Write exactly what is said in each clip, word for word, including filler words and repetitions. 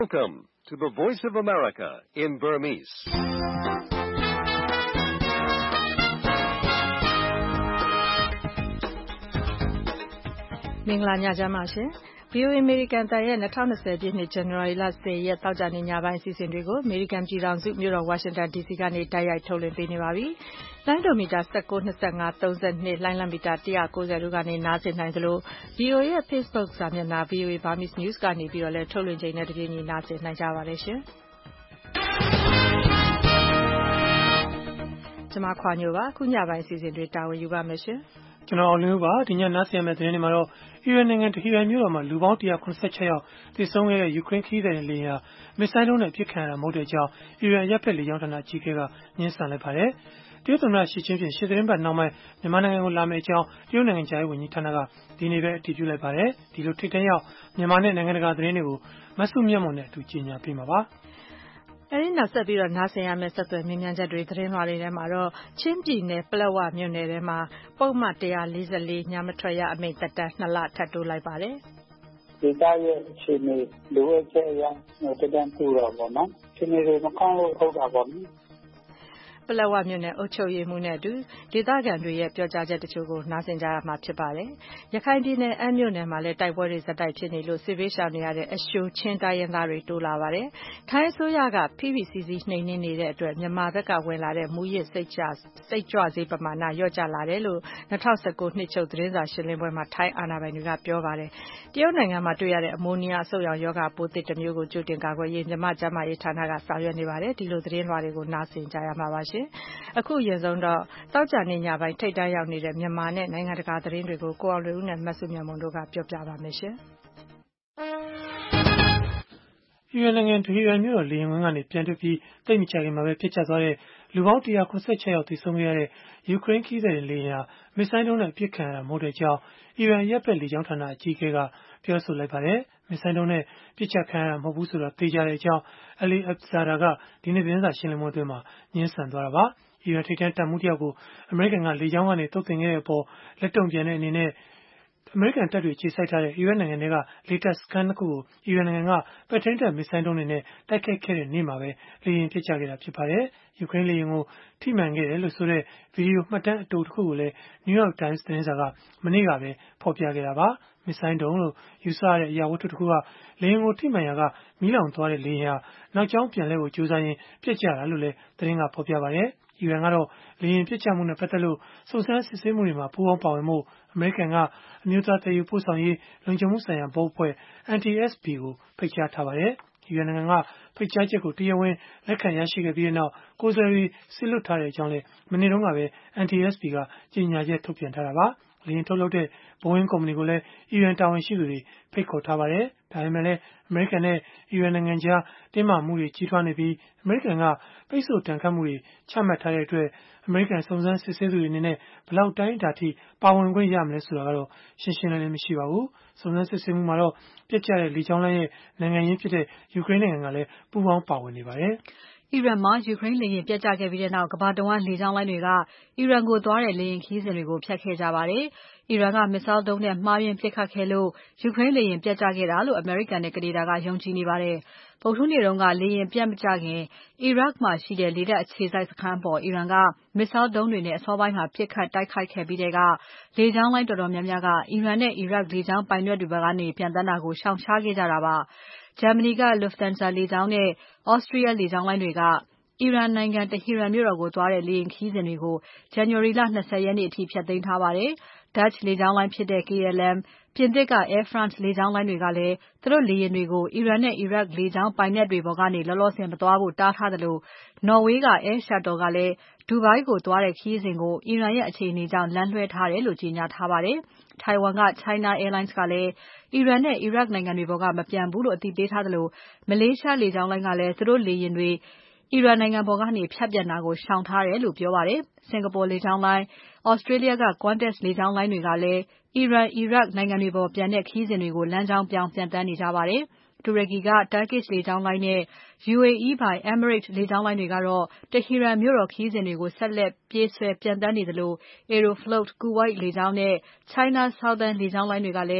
Welcome to the Voice of America in Burmese. ။မင်္ဂလာညချမ်းပါရှင်။ V O A American တန်ရဲ့twenty twentyပြည့်နှစ် ဇန်နဝါရီလtenရက်သောကြာနေ့ညပိုင်းအစီအစဉ်တွေကို American ပြည်ထောင်စုမြို့တော် Washington D C ကနေတိုက်ရိုက်ထုတ်လွှင့်ပေးနေပါပြီ။လိုင်းဒိုမီတာnineteen, twenty-five, thirty-twoလိုင်းလံမီတာone ninetyတို့ကနေနားဆင်နိုင်သလို V O A ရဲ့ Facebook စာမျက်နှာ V O A Burmese News ကနေပြီးတော့လည်းထုတ်လွှင့်ချိန်နဲ့တပြေးညီနားဆင်နိုင်ကြပါတယ်ရှင်။ကျွန်မခွာညိုပါခုညပိုင်းအစီအစဉ်တွေတာဝန်ယူပါမယ်ရှင်။ကျွန်တော်အောင်လင်းဦးပါဒီညနားဆင်ရမယ့်သတင်းတွေမှာတော့အီရန်နိုင်ငံတဟီရန်မြို့တော်မှာလူပေါင်းone seventy-sixယောက်သေဆုံးခဲ့တဲ့ယူကရိန်းခရီးသည်လေယာဉ်ဟာမစ်ဆိုင်းဒုံးနဲ့ပစ်ခတ်ရတာမဟုတ်တဲ့အကြောင်းအီရန်ရပ်ဖက်လေကြောင်းဌာနအကြီးအကဲကညှင်းဆန်လိုက်ပါတယ်။တရုတ်သမ္မတရှီကျင်းပင်ရှေ့သတင်းပတ်နောက်ပိုင်းမြန်မာနိုင်ငံကိုလာမယ့်အကြောင်းတရုတ်နိုင်ငံခြားရေးဝန်ကြီးဌာနကဒီနေ့ပဲအတည်ပြုလိုက်ပါတယ်။ဒီလိုထိပ်တန်းရောက်မြန်မာနဲ့နိုင်ငံတကာသတင်းတွေကိုမဆုမြတ်မွန်နဲ့အတူကြီးညာပေးမှာပါ။အဲဒီနောက်ဆက်ပြီးတော့နားဆင်ရမယ့်ဆက်သွယ်မြင်မြန်ချက်တွေသတင်းလွှာတွေထဲမှာတော့ချင်းပြည်နယ်ပလက်ဝမြို့နယ်ထဲမှာပုံမှန်one forty-fourညမထွက်ရအမိန့်သက်တမ်းtwoလထပ်တိုးလိုက်ပါတယ်။ဒီတိုင်းရဲ့အခြေအနေလိုအပ်ချက်အရတက်တန်းတိုးတော့ပေါ့နော်။အခြေအနေတွေမကောင်းလို့ဟုတ်တာပေါ့နော်။ပလက်ဝမြို့နယ်အုပ်ချုပ်ရေးမှူးနဲ့အတူဒေသခံတွေရဲ့ပြောကြားချက်တချို့ကိုနားဆင်ကြရမှာဖြစ်ပါတယ်။ရခိုင်ပြည်နယ်အမ်းမြို့နယ်မှာလည်းတိုက်ပွဲတွေဇက်တိုက်ဖြစ်နေလို့စစ်ဘေးရှောင်နေရတဲ့အရှိုးချင်းတိုင်းရင်းသားတွေတိုးလာပါတယ်။ထိုင်းအစိုးရကဖိဖိစီးစီးနှိမ်နင်းနေတဲ့အတွက်မြန်မာဘက်ကဝင်လာတဲ့မူရစ်စိတ်ကြစိတ်ကြွစေးပမာဏလျော့ကျလာတယ်လို့twenty nineteenနှစ်ချုပ်သတင်းစာရှင်းလင်းပွဲမှာထိုင်းအာဏာပိုင်တွေကပြောပါတယ်။တရုတ်နိုင်ငံမှာတွေ့ရတဲ့အမိုနီယာအဆုတ်ရောင်ရောဂါပိုးသစ်တစ်မျိုးကိုကြိုတင်ကာကွယ်ရေးမြန်မာကျန်းမာရေးဌာနကဆောင်ရွက်နေပါတယ်။ဒီလိုသတင်းလွှာတွေကိုနားဆင်ကြရမှာပါရှင်။အခုအရင်ဆုံးတော့တောက်ကြနေညပိုင်းထိတ်တန်းရောက်နေတဲ့မြန်မာနဲ့နိုင်ငံတကာသတင်းတွေကိုကိုအောင်လွေဦးနဲ့မဆုမြတ်မွန်တို့ကပြောပြပါမယ်ရှင်။အီရန်နိုင်ငံတဟီရန်မြို့တော်လေယာဉ်ကွင်းကနေပြန်ထွက်ပြီးတိတ်မချခင်မှာပဲပြစ်ကျသွားတဲ့လူပေါင်းone forty-sixယောက်သေဆုံးခဲ့ရတဲ့ယူကရိန်းခရီးသည်လေယာဉ်ဟာမစ်ဆိုင်းဒုံးနဲ့ပစ်ခတ်ရတာမဟုတ်တဲ့အကြောင်းအီရန်ရပ်ဖက်လေကြောင်းဌာနအကြီးအကဲကပြောဆိုလိုက်ပါတယ်။မစ်ဆိုင်းဒုံးနဲ့ပစ်ချခံရတာမဟုတ်ဘူးဆိုတာသိကြတဲ့အကြောင်းအလီအက်ဇာဒါကဒီနေ့သတင်းစာရှင်းလင်းပွဲအတွင်းမှာညှင်းဆန်သွားတာပါ။အီရန်ထိပ်တန်းတပ်မှူးတယောက်ကိုအမေရိကန်ကလေကြောင်းကနေတုတ်တင်ခဲ့တဲ့အပေါ်လက်တုံ့ပြန်တဲ့အနေနဲ့အမေရိကန်တပ်တွေခြေစိုက်ထားတဲ့အီရတ်နိုင်ငံကလေတပ်စခန်းတစ်ခုကိုအီရန်နိုင်ငံကပဲ့ထိန်းတပ်မစ်ဆိုင်းဒုံးတွေနဲ့တိုက်ခိုက်ခဲ့တဲ့နေ့မှာပဲလေယာဉ်ပစ်ချခဲ့တာဖြစ်ပါတယ်။ယူကရိန်းလေယာဉ်ကိုထိမှန်ခဲ့တယ်လို့ဆိုတဲ့ဗီဒီယိုမှတ်တမ်းအတူတစ်ခုကိုလည်း New York Times သတင်းစာကမနေ့ကပဲဖော်ပြခဲ့တာပါ။မစ်ဆိုင်းဒုံးလို့ယူဆရတဲ့အရာဝတ္ထုတစ်ခုကလေယာဉ်ကိုထိမှန်ရာကမီးလောင်သွားတဲ့လေယာဉ်ဟာနောက်ကျောင်းပြန်လှည့်ဖို့ကြိုးစားရင်းပြစ်ကျတာလို့လည်းသတင်းကဖော်ပြပါတယ်။အီရန်ကတော့လေယာဉ်ပြစ်ချမှုနဲ့ပတ်သက်လို့စုံစမ်းစစ်ဆေးမှုတွေမှာပူးပေါင်းပါဝင်မှုအမေရိကန်ကအမျိုးသားတည်ယူပို့ဆောင်ရေးလုံခြုံမှုဆိုင်ရာဘုတ်အဖွဲ့ N T S B ကိုဖိတ်ကြားထားပါတယ်။အီရန်နိုင်ငံကဖိတ်ကြားချက်ကိုတရားဝင်လက်ခံရရှိခဲ့ပြီးနောက်ကိုယ်စားလှယ်ဆီလွတ်ထားတဲ့အကြောင်းလည်းမနေ့တုန်းကပဲ N T S B ကကြေညာချက်ထုတ်ပြန်ထားတာပါ။လေယာဉ်ထုတ်လုပ်တဲ့ Boeing ကုမ္ပဏီကိုလည်းအီရန်တာဝန်ရှိသူတွေဖိတ်ခေါ်ထားပါတယ်။ဒါပေမဲ့လည်းအမေရိကန်နဲ့အီရန်နိုင်ငံကြားတင်းမာမှုတွေကြီးထွားနေပြီးအမေရိကန်ကပိတ်ဆို့တန်ခတ်မှုတွေချမှတ်ထားတဲ့အတွက်အမေရိကန်စုံစမ်းစစ်ဆေးသူတွေအနေနဲ့ဘယ်လောက်တိုင်းအတာထိပါဝင်ခွင့်ရမလဲဆိုတာကတော့ရှင်းရှင်းလင်းလင်းမရှိပါဘူး။စုံစမ်းစစ်ဆေးမှုမှာတော့ပြစ်ကျတဲ့လေကြောင်းလိုင်းရဲ့နိုင်ငံရင်းဖြစ်တဲ့ယူကရိန်းနိုင်ငံကလည်းပူးပေါင်းပါဝင်နေပါတယ်။အီရန်မှာယူကရိန်းလေယာဉ်ပျက်ကျခဲ့ပြီးတဲ့နောက်ကမ္ဘာတဝန်းလေကြောင်းလိုင်းတွေကအီရန်ကိုသွားတဲ့လေယာဉ်ခရီးစဉ်တွေကိုဖျက်ခဲ့ကြပါတယ်။အီရန်ကမစ်ဆိုင်းဒုံးနဲ့မှားယွင်းပစ်ခတ်ခဲ့လို့ယူကရိန်းလေယာဉ်ပျက်ကျခဲ့တာလို့အမေရိကန်နဲ့ကနေဒါကယုံကြည်နေပါတယ်။ဗုဒ္ဓဟူးနေ့တုန်းကလေယာဉ်ပျက်မကျခင်အီရတ်မှာရှိတဲ့လေတပ်အခြေစိုက်စခန်းပေါ်အီရန်ကမစ်ဆိုင်းဒုံးတွေနဲ့အစောပိုင်းမှာပစ်ခတ်တိုက်ခိုက်ခဲ့ပြီးတဲ့ကလေကြောင်းလိုင်းတော်တော်များများကအီရန်နဲ့အီရတ်လေကြောင်းပိုင်နက်တွေဘက်ကနေပြန်တန်းတာကိုရှောင်ရှားခဲ့ကြတာပါ။ဂျာမနီက Lufthansa လေကြောင်းနဲ့ Austria လေကြောင်းလိုင်းတွေကအီရန်နိုင်ငံတဟီရန်မြို့တော်ကိုသွားတဲ့လေယာဉ်ခရီးစဉ်တွေကိုဇန်နဝါရီလtwentyရက်နေ့အထိဖျက်သိမ်းထားပါတယ်။ Dutch လေကြောင်းလိုင်းဖြစ်တဲ့ K L M ပြင်သစ်က Air France လေကြောင်းလိုင်းတွေကလည်းသူတို့လေယာဉ်တွေကိုအီရန်နဲ့အီရတ်လေကြောင်းပိုင်နက်တွေပေါ်ကနေလောလောဆယ်မသွားဖို့တားထားသလိုနော်ဝေးက Air Shuttle ကလည်းဒူဘိုင်းကိုသွားတဲ့ခရီးစဉ်ကိုအီရန်ရဲ့အခြေအနေကြောင့်လမ်းလွှဲထားတယ်လို့ကြေညာထားပါတယ်။ ထိုင်ဝမ်က China Airlines ကလည်းအီရန်နဲ့အီရတ်နိုင်ငံတွေပေါ်ကမပျံဘူးလို့အသိပေးထားသလိုမလေးရှားလေကြောင်းလိုင်းကလည်းသူတို့လေယာဉ်တွေအီရန်နိုင်ငံပေါ်ကနေဖြတ်ပျံတာကိုရှောင်ထားတယ်လို့ပြောပါတယ်။ စင်ကာပူလေကြောင်းလိုင်း Australia က Qantas လေကြောင်းလိုင်းတွေကလည်းအီရန် အီရတ်နိုင်ငံတွေပေါ်ပျံတဲ့ခရီးစဉ်တွေကိုလမ်းကြောင်းပြောင်းပျံသန်းနေကြပါတယ်။တူရကီက Turkish လေကြောင်းလိုင်းနဲ့ U A E ပိုင် Emirates လေကြောင်းလိုင်းတွေကတော့တဟီရန်မြို့တော်ခရီးစဉ်တွေကိုဆက်လက်ပြေးဆွဲပျံသန်းနေသလို Aeroflot Kuwait လေကြောင်းနဲ့ China Southern လေကြောင်းလိုင်းတွေကလည်း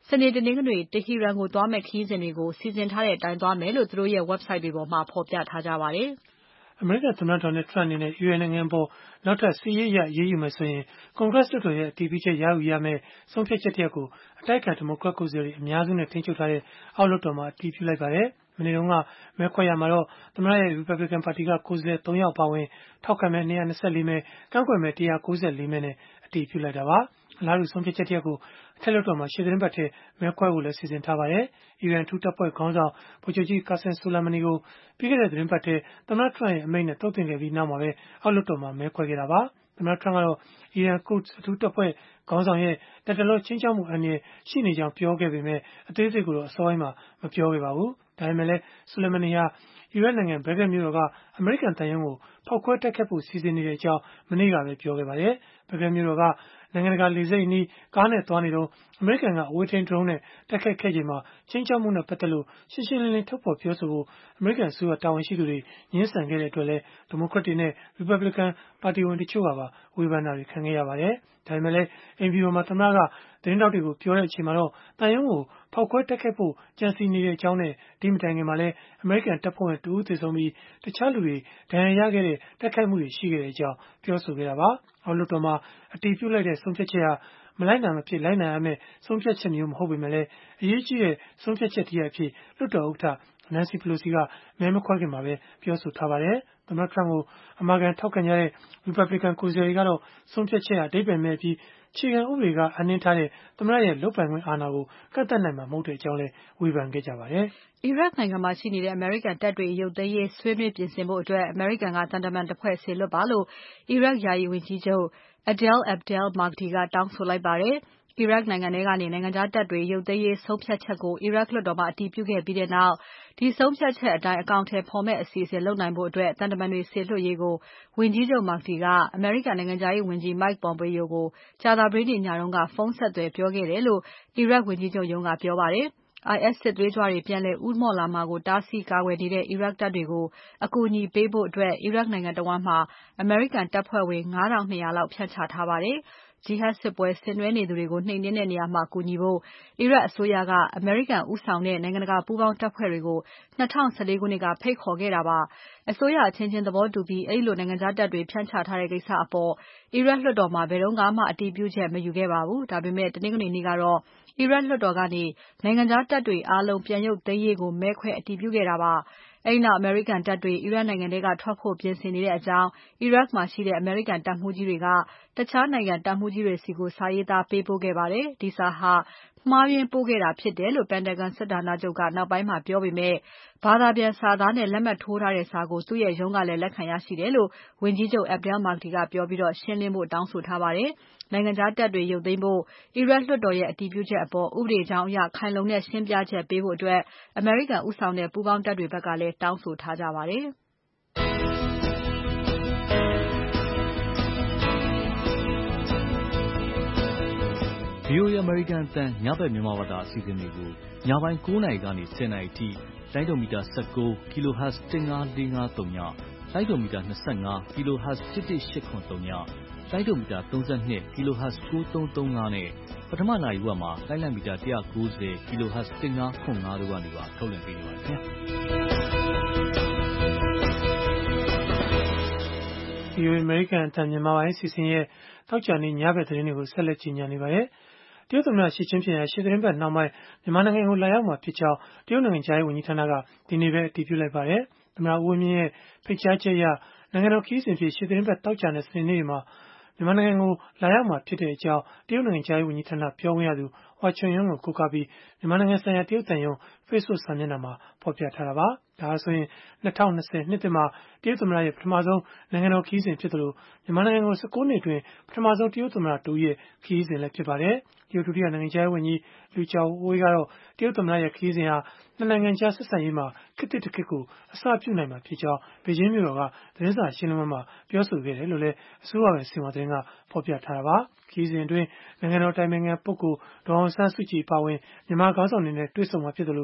စနေတနင်္ဂနွေ တဟီရန်ကိုသွားမယ့်ခရီးစဉ်တွေကိုစီစဉ်ထားတဲ့အတိုင်းသွားမယ်လို့သူတို့ရဲ့ website တွေပေါ်မှာဖော်ပြထားကြပါတယ်။အမေရိကန်သမ္မတ Donald Trump အနေနဲ့ အီရန်နိုင်ငံအပေါ်နောက်ထပ်စစ်ရေးအရအရေးယူမယ်ဆိုရင် Congress လွှတ်တော်ရဲ့အတည်ပြုချက်ရယူရမယ့်ဆုံးဖြတ်ချက်တရပ်ကိုအတိုက်အခံဒီမိုကရက်ကိုယ်စားလှယ်တွေအများစုနဲ့ထိန်းချုပ်ထားတဲ့အောက်လွှတ်တော်မှာအတည်ပြုလိုက်ပါတယ်။ မနေ့တုန်းကမဲခွဲရာမှာတော့သမ္မတရဲ့ Republican ပါတီကကိုယ်စားလှယ် သုံး ယောက်အပါအဝင်ထောက်ခံမဲ ၂၂၄ မဲ၊ ကန့်ကွက်မဲ ၁၉၄ မဲနဲ့အတည်ပြုလိုက်တာပါ။ အလားတူဆုံးဖြတ်ချက်တရပ်ကိုအထက်လွှတ်တော်မှာရှေ့သီတင်းပတ်ထဲမဲခွဲဖို့လည်းစီစဉ်ထားပါတယ်။ အီရန်အထူးတပ်ဖွဲ့ခေါင်းဆောင်ဗိုလ်ချုပ်ကြီး Qasem Soleimani ကိုပြီးခဲ့တဲ့သီတင်းပတ်ထဲသမ္မတ Trump ရဲ့အမိန့်နဲ့သုတ်သင်ခဲ့ပြီးနောက်မှာပဲအောက်လွှတ်တော်မှာမဲခွဲခဲ့တာပါ။ သမ္မတ Trump ကတော့အီရန် Quds အထူးတပ်ဖွဲ့ခေါင်းဆောင်ရဲ့လတ်တလောခြိမ်းခြောက်မှုအန္တရာယ်ရှိနေကြောင်းပြောခဲ့ပေမဲ့အသေးစိတ်ကိုတော့အစောပိုင်းမှာမပြောခဲ့ပါဘူး။ ဒါပေမဲ့လည်း Soleimani ဟာအီရတ်နိုင်ငံ Baghdad မြို့တော်ကအမေရိကန်သံရုံးကိုဖောက်ခွဲတိုက်ခိုက်ဖို့စီစဉ်နေကြောင်းမနေ့ကပဲပြောခဲ့ပါတယ်။ Baghdad မြို့တော်ကနိုင်ငံတကာလေဆိပ်အနီးကားနဲ့သွားနေတုန်းအမေရိကန်ကအဝေးထိန်း drone နဲ့တိုက်ခိုက်ခဲ့ချိန်မှာခြိမ်းခြောက်မှုနဲ့ပတ်သက်လို့ရှင်းရှင်းလင်းလင်းထုတ်ဖော်ပြောဆိုဖို့အမေရိကန်အစိုးရတာဝန်ရှိသူတွေငြင်းဆန်ခဲ့တဲ့အတွက်လည်းဒီမိုကရက်တွေနဲ့ Republican ပါတီဝင်တချို့ကပါဝေဖန်တာတွေခံခဲ့ရပါတယ်။ ဒါပေမဲ့လည်းအိမ်ဖြူတော်မှာသမ္မတကသတင်းထောက်တွေကိုပြောတဲ့အချိန်မှာတော့သံရုံးကိုဖောက်ခွဲတိုက်ခိုက်ဖို့ကြံစည်နေကြောင်းနဲ့ဒီမတိုင်ခင်မှာလည်းအမေရိကန်တပ်ဖွဲ့ဝင်တဦးသေဆုံးပြီးတခြားလူတွေဒဏ်ရာရခဲ့တဲ့တိုက်ခိုက်မှုတွေရှိခဲ့ကြောင်းပြောဆိုခဲ့တာပါ။ အောက်လွှတ်တော်မှာအတည်ပြုလိုက်တဲ့ဆုံးဖြတ်ချက်ဟာမလိုက်နာမဖြစ်လိုက်နာရမယ့်ဆုံးဖြတ်ချက်မျိုးမဟုတ်ပေမဲ့လည်းအရေးကြီးတဲ့ဆုံးဖြတ်ချက်တရပ်အဖြစ်လွှတ်တော်ဥက္ကဋ္ဌ Nancy Pelosi ကမဲမခွဲခင်မှာပဲပြောဆိုထားပါတယ်။ သမ္မတ Trump ကိုအမာခံထောက်ခံကြတဲ့ Republican ကိုယ်စားလှယ်တွေကတော့ဆုံးဖြတ်ချက်ဟာအဓိပ္ပါယ်မဲ့ပြီးအခြေခံဥပဒေကအပ်နှင်းထားတဲ့သမ္မတရဲ့လုပ်ပိုင်ခွင့်အာဏာကိုကန့်သတ်နိုင်မှာမဟုတ်ကြောင်းလည်းဝေဖန်ခဲ့ကြပါတယ်။အီရတ်နိုင်ငံမှာရှိနေတဲ့အမေရိကန်တပ်တွေရုပ်သိမ်းရေးဆွေးနွေးပြင်ဆင်ဖို့အမေရိကန်ကသံတမန်တဖွဲ့စေလွှတ်ပါလို့အီရတ်ယာယီဝန်ကြီးချုပ် Adel Abdel Mahdi ကတောင်းဆိုလိုက်ပါတယ်။ အီရတ်နိုင်ငံထဲကနေနိုင်ငံခြားတပ်တွေရုပ်သိမ်းရေးဆုံးဖြတ်ချက်ကိုအီရတ်လွှတ်တော်မှာအတည်ပြုခဲ့ပြီးနောက်ဒီဆုံးဖြတ်ချက်အတိုင်းအကောင်အထည်ဖော်မယ့်အစီအစဉ်လုပ်နိုင်ဖို့သံတမန်တွေစေလွှတ်ရေးကိုဝန်ကြီးချုပ် Mahdi ကအမေရိကန်နိုင်ငံခြားရေးဝန်ကြီး Mike Pompeo ကိုကြာသပတေးနေ့ညကဖုန်းဆက်သွယ်ပြောခဲ့တယ်လို့အီရတ်ဝန်ကြီးချုပ်ရုံးကပြောပါတယ်။ IS စစ်သွေးကြွတွေပြန်လည်ဦးမော့လာမှာကိုတားဆီးကာကွယ်နေတဲ့အီရတ်တပ်တွေကိုအကူအညီပေးဖို့အီရတ်နိုင်ငံတဝန်းမှာအမေရိကန်တပ်ဖွဲ့ဝင် ၅၂၀၀ လောက်ဖြန့်ချထားပါတယ်။ Jihad စစ်ပွဲဆင်နွဲနေသူတွေကိုနှိမ်နင်းတဲ့နေရာမှာကူညီဖို့အီရတ်အစိုးရကအမေရိကန်ဦးဆောင်တဲ့နိုင်ငံတကာပူးပေါင်းတပ်ဖွဲ့တွေကို၂၀၁၄ ခုနှစ်ကဖိတ်ခေါ်ခဲ့တာပါ။ အစိုးရအချင်းချင်းသဘောတူပြီးအဲဒီလိုနိုင်ငံခြားတပ်တွေဖြန့်ချထားတဲ့ကိစ္စအပေါ်အီရတ်လွှတ်တော်မှာဘယ်တုန်းကမှအတည်ပြုချက်မယူခဲ့ပါဘူး။ ဒါပေမဲ့တနင်္ဂနွေနေ့ကတော့အီရတ်လွှတ်တော်ကနေနိုင်ငံခြားတပ်တွေအားလုံးပြန်ရုပ်သိမ်းရေးကိုမဲခွဲအတည်ပြုခဲ့တာပါ။ အဲဒီနောက်အမေရိကန်တပ်တွေအီရတ်နိုင်ငံထဲကထွက်ဖို့ပြင်ဆင်နေကြောင်းအီရတ်မှာရှိတဲ့အမေရိကန်တပ်မှူးကြီးတွေကတခြားနိုင်ငံတပ်မှူးကြီးတွေဆီစာရေးသားပေးပို့ခဲ့ပါတယ်။ ဒီစာဟာမှားယွင်းပို့ခဲ့တာဖြစ်တယ်လို့ Pentagon စစ်ဌာနချုပ်ကနောက်ပိုင်းမှာပြောပေမဲ့ဘာသာပြန်စာသားနဲ့လက်မှတ်ထိုးထားတဲ့စာကိုသူ့ရုံးကလည်းလက်ခံရရှိတယ်လို့ဝန်ကြီးချုပ် Abdel Mahdi ကပြောပြီးရှင်းလင်းဖို့တောင်းဆိုထားပါတယ်။ နိုင်ငံခြားတပ်တွေရုပ်သိမ်းဖို့အီရတ်လွှတ်တော်ရဲ့အတည်ပြုချက်အပေါ်ဥပဒေကြောင်းအရခိုင်လုံတဲ့ရှင်းပြချက်ပေးဖို့အမေရိကန်ဦးဆောင်တဲ့ပူးပေါင်းတပ်တွေဘက်ကလည်းတောင်းဆိုထားကြပါတယ်။ VOA American အသံညဘက်မြန်မာဘာသာအစီအစဉ်တွေကိုညပိုင်း ၉ နာရီကနေ ၁၀ နာရီအထိလိုင်းဒိုမီတာ ၁၉ kilohertz တစ်ငါးလေးငါးသုံးညလိုင်းဒိုမီတာ ၂၅ kilohertz တစ်တစ်ရှစ်ခွန်သုံးညလိုင်းဒိုမီတာ ၃၂ kilohertz ကိုးသုံးသုံးငါးနဲ့ပထမနာရီဝက်မှာလိုင်းလံမီတာ ၁၉၀ kilohertz တစ်ငါးခွန်ငါးတို့ကနေပါထုတ်လွှင့်ပေးနေပါတယ်ခင်ဗျာ။ VOA American အသံမြန်မာပိုင်းအစီအစဉ်ရဲ့တောက်ကြနေ့ညဘက်သတင်းတွေကိုဆက်လက်ကြီးညာနေပါတယ်။ တရုတ်သမ္မတရှီကျင်းပင်ဟာရှေ့သီတင်းပတ်နှောင်းပိုင်းမြန်မာနိုင်ငံကိုလာရောက်မှာဖြစ်ကြောင်းတရုတ်နိုင်ငံခြားရေးဝန်ကြီးဌာနကဒီနေ့ပဲအတည်ပြုလိုက်ပါတယ်။ သမ္မတဦးဝင်းမြင့်ရဲ့ဖိတ်ကြားချက်အရနိုင်ငံတော်ခရီးစဉ်အဖြစ်ရှေ့သီတင်းပတ်သောကြာနဲ့စနေနေ့တွေမှာမြန်မာနိုင်ငံကိုလာရောက်မှာဖြစ်ကြောင်းတရုတ်နိုင်ငံခြားရေးဝန်ကြီးဌာနပြောခွင့်ရသူ Hua Chunying ကိုကိုးကားပြီးမြန်မာနိုင်ငံဆိုင်ရာတရုတ်သံရုံး Facebook စာမျက်နှာမှာဖော်ပြထားတာပါ။ ဒါဟာဆိုရင်၂၀၂၀ နှစ်သစ်မှာတရုတ်သမ္မတရဲ့ပထမဆုံးနိုင်ငံတော်ခရီးစဉ်ဖြစ်သလိုမြန်မာနိုင်ငံကို ၁၉ နှစ်အတွင်းပထမဆုံးတရုတ်သမ္မတတဦးရဲ့ခရီးစဉ်လည်းဖြစ်ပါတယ်။ တရုတ်ဒုတိယနိုင်ငံခြားရေးဝန်ကြီး Lu Zhaohui ကတော့တရုတ်သမ္မတရဲ့ခရီးစဉ်ဟာနှစ်နိုင်ငံကြားဆက်ဆံရေးမှာခေတ်သစ်တခေတ်ကိုအစပြုနိုင်မှာဖြစ်ကြောင်းဘေဂျင်းမြို့တော်ကသတင်းစာရှင်းလင်းပွဲမှာပြောဆိုခဲ့တယ်လို့လည်းအစိုးရပိုင်ဆင်ဟွာသတင်းကဖော်ပြထားတာပါ။ ခရီးစဉ်အတွင်းနိုင်ငံတော်အတိုင်ပင်ခံပုဂ္ဂိုလ်ဒေါ်အောင်ဆန်းစုကြည်အပါအဝင်မြန်မာခေါင်းဆောင်တွေနဲ့တွေ့ဆုံမှာဖြစ်သလို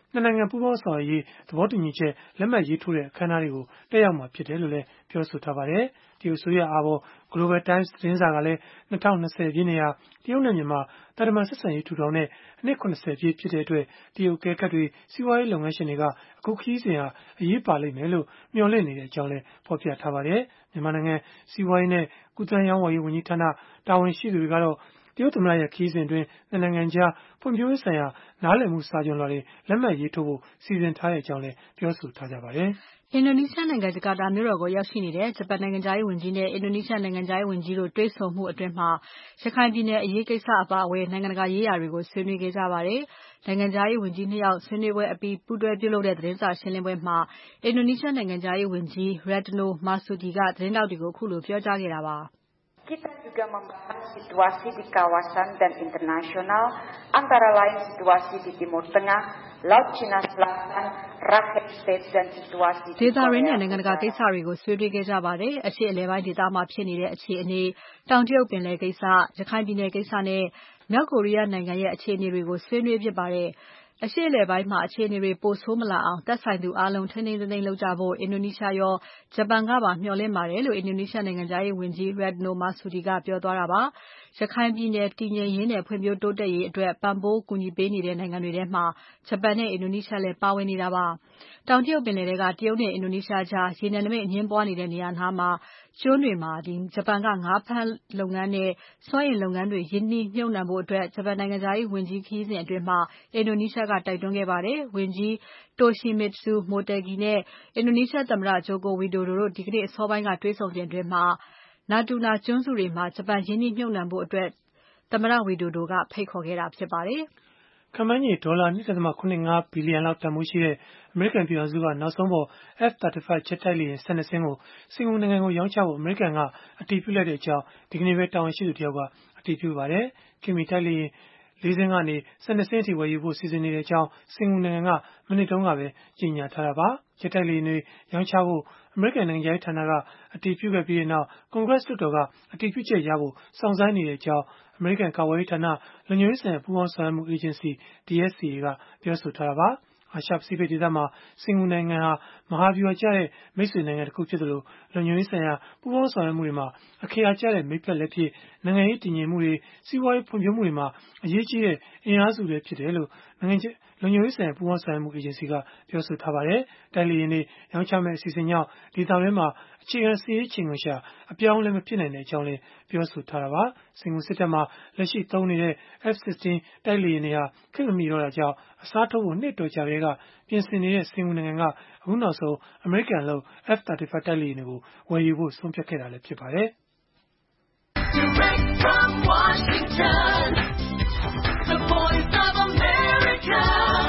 နှစ်နိုင်ငံပူးပေါင်းဆောင်ရွက်ရေးသဘောတူညီချက်လက်မှတ်ရေးထိုးတဲ့အခမ်းအနားတွေကိုတက်ရောက်မှာဖြစ်တယ်လို့လည်းပြောဆိုထားပါတယ်။တရုတ်အစိုးရအာဘော် Global Times သတင်းစာကလည်း၂၀၂၀ ပြည့်နှစ်ဟာတရုတ်နဲ့မြန်မာသံတမန်ဆက်ဆံရေးထူထောင်တဲ့အနှစ် ၇၀ ပြည့်ဖြစ်တဲ့အတွက်တရုတ်အကဲခတ်တွေစီးပွားရေးလုပ်ငန်းရှင်တွေကအခုခရီးစဉ်ဟာအရေးပါလိမ့်မယ်လို့မျှော်လင့်နေတဲ့အကြောင်းလည်းဖော်ပြထားပါတယ်။မြန်မာနိုင်ငံစီးပွားရေးနဲ့ကူးသန်းရောင်းဝယ်ရေးဝန်ကြီးဌာနတာဝန်ရှိသူတွေကတော့တရုတ်သမ္မတရဲ့ခရီးစဉ်အတွင်းနှစ်နိုင်ငံကြားဖွံ့ဖြိုးရေးဆိုင်ရာနားလည်မှုစာချွန်လွှာတွေလက်မှတ်ရေးထိုးဖို့စီစဉ်ထားတဲ့အကြောင်းလည်းပြောဆိုထားကြပါတယ်။အင်ဒိုနီးရှားနိုင်ငံဂျကာတာမြို့တော်ကိုရောက်ရှိနေတဲ့ဂျပန်နိုင်ငံသားရေးဝန်ကြီးနဲ့အင်ဒိုနီးရှားနိုင်ငံသားရေးဝန်ကြီးတို့တွေ့ဆုံမှုအတွင်းမှာရခိုင်ပြည်နယ်အရေးကိစ္စအပါအဝင်နိုင်ငံတကာရေးရာတွေကိုဆွေးနွေးခဲ့ကြပါတယ်။နိုင်ငံသားရေးဝန်ကြီးနှစ်ယောက်ဆွေးနွေးပွဲအပြီးပူးတွဲပြုလုပ်တဲ့သတင်းစာရှင်းလင်းပွဲမှာအင်ဒိုနီးရှားနိုင်ငံသားရေးဝန်ကြီး Retno Marsudi ကသတင်းတောက်တွေကိုအခုလိုပြောကြားခဲ့တာပါ။ Kita juga membahas situasi di kawasan dan internasional, antara lain situasi di Timur Tengah, Laut Cina Selatan, Rakhine State dan situasi ဒေသရင်းနဲ့နိုင်ငံတကာကိစ္စတွေကိုဆွေးနွေးခဲ့ကြပါတယ်။အရှေ့အလယ်ပိုင်းဒေသမှာဖြစ်နေတဲ့အခြေအနေ၊တောင်တရုတ်ပင်လယ်ကိစ္စ၊ရခိုင်ပြည်နယ်ကိစ္စနဲ့မြောက်ကိုရီးယားနိုင်ငံရဲ့အခြေအနေတွေကိုဆွေးနွေးဖြစ်ပါတယ်။အရှေ့အလယ်ပိုင်းမှာအခြေအနေတွေပိုဆိုးမလာအောင်သက်ဆိုင်သူအားလုံးထိန်းထိန်းသိမ်းသိမ်းလုပ်ကြဖို့အင်ဒိုနီးရှားရောဂျပန်ကပါမျှော်လင့်ပါတယ်လို့အင်ဒိုနီးရှားနိုင်ငံသားရေးဝန်ကြီး Retno Marsudi ကပြောသွားတာပါ။ရခိုင်ပြည်နယ်တည်ငြိမ်ရေးနဲ့ဖွံ့ဖြိုးတိုးတက်ရေးအတွက်ပံ့ပိုးကူညီပေးနေတဲ့နိုင်ငံတွေထဲမှာဂျပန်နဲ့အင်ဒိုနီးရှားလည်းပါဝင်နေတာပါ။တောင်တရုတ်ပင်လယ်ထဲကတရုတ်နဲ့အင်ဒိုနီးရှားကြားရေနယ်နိမိတ်အငြင်းပွားနေတဲ့နေရာနားမှာကျွန်းတွေမှာဂျပန်ကငါးဖမ်းလုပ်ငန်းနဲ့စွမ်းအင်လုပ်ငန်းတွေရင်းနှီးမြှုပ်နှံဖို့အတွက်ဂျပန်နိုင်ငံသားရေးဝန်ကြီးခရီးစဉ်အတွင်းမှာအင်ဒိုနီးရှားကတိုက်တွန်းခဲ့ပါတယ်။ဝန်ကြီး Toshimitsu Motegi နဲ့အင်ဒိုနီးရှားသမ္မတ Joko Widodo တို့ဒီကနေ့အစောပိုင်းကတွေ့ဆုံစဉ်အတွင်းမှာNatuna ကျွန်းစုတွေမှာဂျပန်ရင်းနှီးမြှုပ်နှံဖို့အတွက်သမ္မတ Widodo ကဖိတ်ခေါ်ခဲ့တာဖြစ်ပါတယ်။ခန့်မှန်းခြေဒေါ်လာ ၂.၇၅ ဘီလီယံလောက်တန်ဖိုးရှိတဲ့အမေရိကန်ပြည်ထောင်စုကနောက်ဆုံးပေါ် F သร์တီဖိုင် ဂျက်တိုက်လေယာဉ် ၁၂ စင်းကိုစင်ကာပူနိုင်ငံကိုရောင်းချဖို့အမေရိကန်ကအတည်ပြုလိုက်တဲ့အကြောင်းဒီကနေ့ပဲတာဝန်ရှိသူတယောက်ကအတည်ပြုပါတယ်။ ခေတ်မီတိုက်လေယာဉ်လေးစင်းကနေ၁၂ စင်းအထိဝယ်ယူဖို့စီစဉ်နေတဲ့အကြောင်းစင်ကာပူနိုင်ငံကမနေ့တုန်းကပဲကြေညာထားတာပါ။ဂျက်တိုက်လေယာဉ်တွေရောင်းချဖို့အမေရိကန်နိုင်ငံခြားရေးဌာနကအတည်ပြုခဲ့ပြီးနောက် Congress လွှတ်တော်ကအတည်ပြုချက်ရဖို့စောင့်ဆိုင်းနေတဲ့အကြောင်းအမေရိကန်ကာကွယ်ရေးဌာနလုံခြုံရေးဆိုင်ရာပူးပေါင်းဆောင်ရွက်မှုအေဂျင်စီ D S C A ကပြောဆိုထားတာပါ။အာရှပစိဖိတ်ဒေသမှာစင်ကာပူနိုင်ငံဟာမဟာဗျူဟာကျတဲ့မိတ်ဆွေနိုင်ငံတစ်ခုဖြစ်သလိုလုံခြုံရေးဆိုင်ရာပူးပေါင်းဆောင်ရွက်မှုတွေမှာအခရာကျတဲ့မိတ်ဖက်လည်းဖြစ်နိုင်ငံရေးတည်ငြိမ်မှုတွေစီးပွားရေးဖွံ့ဖြိုးမှုတွေမှာအရေးကြီးတဲ့အင်အားစုတွေဖြစ်တယ်လို့နိုင်ငံလုံခြုံရေးဆိုင်ရာပူးပေါင်းဆောင်ရွက်မှုအေဂျင်စီကပြောဆိုထားပါတယ်။တိုက်လေယာဉ်တွေရောင်းချမဲ့အစီအစဉ်ကြောင့်ဒေသတွင်းမှာအခြေခံစစ်ရေးချိန်ခွင်ရှာအပြောင်းအလဲမဖြစ်နိုင်တဲ့အကြောင်းလည်းပြောဆိုထားတာပါ။စင်ကာပူစစ်တပ်မှာလက်ရှိသုံးနေတဲ့ F 16 တိုက်လေယာဉ်တွေဟာခေတ်မမီတော့တာကြောင့်အစားထိုးဖို့နှစ်တော်ကြာကတည်းကပြင်ဆင်နေတဲ့စင်ကာပူနိုင်ငံကအခုနောက်ဆုံးအမေရိကန်လုပ် F သร์တီဖိုင် တိုက်လေယာဉ်တွေကိုဝယ်ယူဖို့ဆုံးဖြတ်ခဲ့တာလည်းဖြစ်ပါတယ်။ Direct from Washington, the voice of America,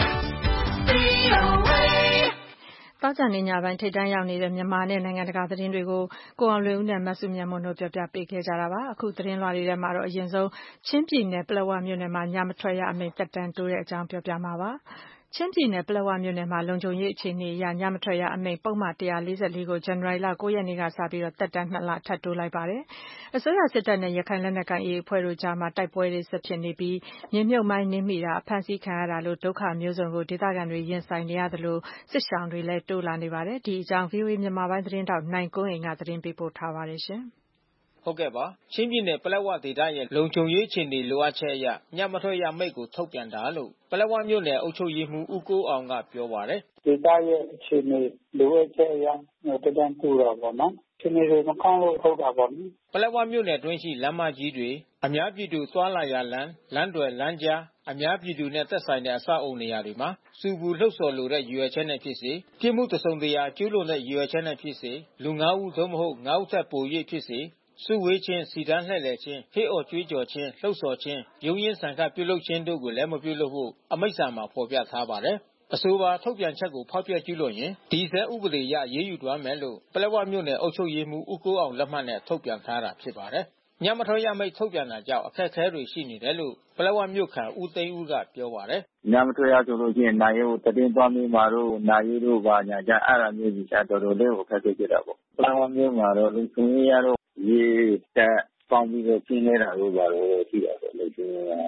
V O A သောကြာနေ့ညပိုင်းထိပ်တန်းရောက်နေတဲ့မြန်မာနဲ့နိုင်ငံတကာသတင်းတွေကိုကိုအောင်လွင်ဦးနဲ့မစုမြတ်မွန်တို့ပြောပြပေးခဲ့ကြတာပါ။အခုသတင်းလွှာတွေထဲမှာတော့အရင်ဆုံးချင်းပြည်နယ်ပလက်ဝမြို့နယ်မှာညမထွက်ရအမိန့်သက်တမ်းတိုးတဲ့အကြောင်းပြောပြမှာပါ။ချင်းပြည်နယ်ပလက်ဝမြို့နယ်မှာလုံခြုံရေးအခြေအနေအရညမထွက်ရအမိန့်ပုဒ်မone forty-fourကိုဇန်နဝါရီလ၉ရက်နေ့ကစပြီးသက်တမ်းနှစ်လထပ်တိုးလိုက်ပါတယ်။အစိုးရစစ်တပ်နဲ့ရခိုင်လက်နက်ကိုင် A အဖွဲ့တို့ကြားတိုက်ပွဲတွေဆက်ဖြစ်နေပြီးမြေမြုပ်မိုင်းနင်းမိတာအဖမ်းဆီးခံရတာလိုဒုက္ခမျိုးစုံကိုဒေသခံတွေရင်ဆိုင်နေရသလိုစစ်ရှောင်တွေလည်းတိုးလာနေပါတယ်။ဒီအကြောင်း V O A မြန်မာပိုင်းသတင်းထောက်နိုင်ကွန်းအိန်ကသတင်းပေးပို့ထားပါတယ်ရှင်။ဟုတ်ကဲ့ပါချင်းပြည်နယ်ပလက်ဝဒေသရဲ့လုံခြုံရေးအခြေအနေလိုအပ်ချက်အရညမထွက်ရမိန့်ကိုထုတ်ပြန်တာလို့ပလက်ဝမြို့နယ်အုပ်ချုပ်ရေးမှူးဦးကိုအောင်ကပြောပါတယ်ဒေသရဲ့အခြေအနေလိုအပ်ချက်အရတက်တန်းတိုးတာပေါ့နော်အခြေအနေတွေမကောင်းလို့ထုတ်တာပေါ့နော်ပလက်ဝမြို့နယ်တွင်းရှိလမ်းမကြီးတွေအများပြည်သူသွားလာရာလမ်းလမ်းတွေလမ်းကြားအများပြည်သူနဲ့သက်ဆိုင်တဲ့အဆောက်အုံနေရာတွေမှာစူပူလှုပ်ဆော်လိုတဲ့ရည်ရွယ်ချက်နဲ့ဖြစ်စေပြစ်မှုတစုံတရာကျူးလွန်တဲ့ရည်ရွယ်ချက်နဲ့ဖြစ်စေလူငါးဦးသို့မဟုတ်ငါးဦးထက်ပို၍ဖြစ်စေစုဝေးခြင်းစီတန်းလှည့်လည်ခြင်းဟစ်အော်ကြွေးကြော်ခြင်းလှုပ်ဆော်ခြင်းရုန်းရင်းဆန်ခတ်ပြုလုပ်ခြင်းတို့ကိုလည်းမပြုလုပ်ဖို့အမိန့်စာမှာဖော်ပြထားပါတယ်အဆိုပါထုတ်ပြန်ချက်ကိုဖောက်ဖျက်ကျူးလွန်ရင်ဒီဇယ်ဥပဒေအရရေးယူသွားမယ်လို့ပလက်ဝမြို့နယ်အုပ်ချုပ်ရေးမှူးဦးကိုအောင်လက်မှတ်နဲ့ထုတ်ပြန်ထားတာဖြစ်ပါတယ်ညမထွက်ရမိန့်ထုတ်ပြန်တာကြောင့်အခက်အခဲတွေရှိနေတယ်လို့ပလက်ဝမြို့ခံဦးသိန်းဦးကပြောပါတယ်ညမထွက်ရဆိုလို့ရှိရင်နိုင်ရိုးတည်င်းသွားမိမှာတော့နိုင်ရိုးတို့ဘာညာကြအဲ့ဒါမျိုးကြီးအတော်တော်လေးကိုခက်ခဲကြတာပေါ့ပလက်ဝမြို့မှာတော့လူစုံရတော့ရေတက်ပေါင်းပြီးတော့ကျင်းနေတာလို့ပါတော့ရှိတာပေါ့လေကျင်းက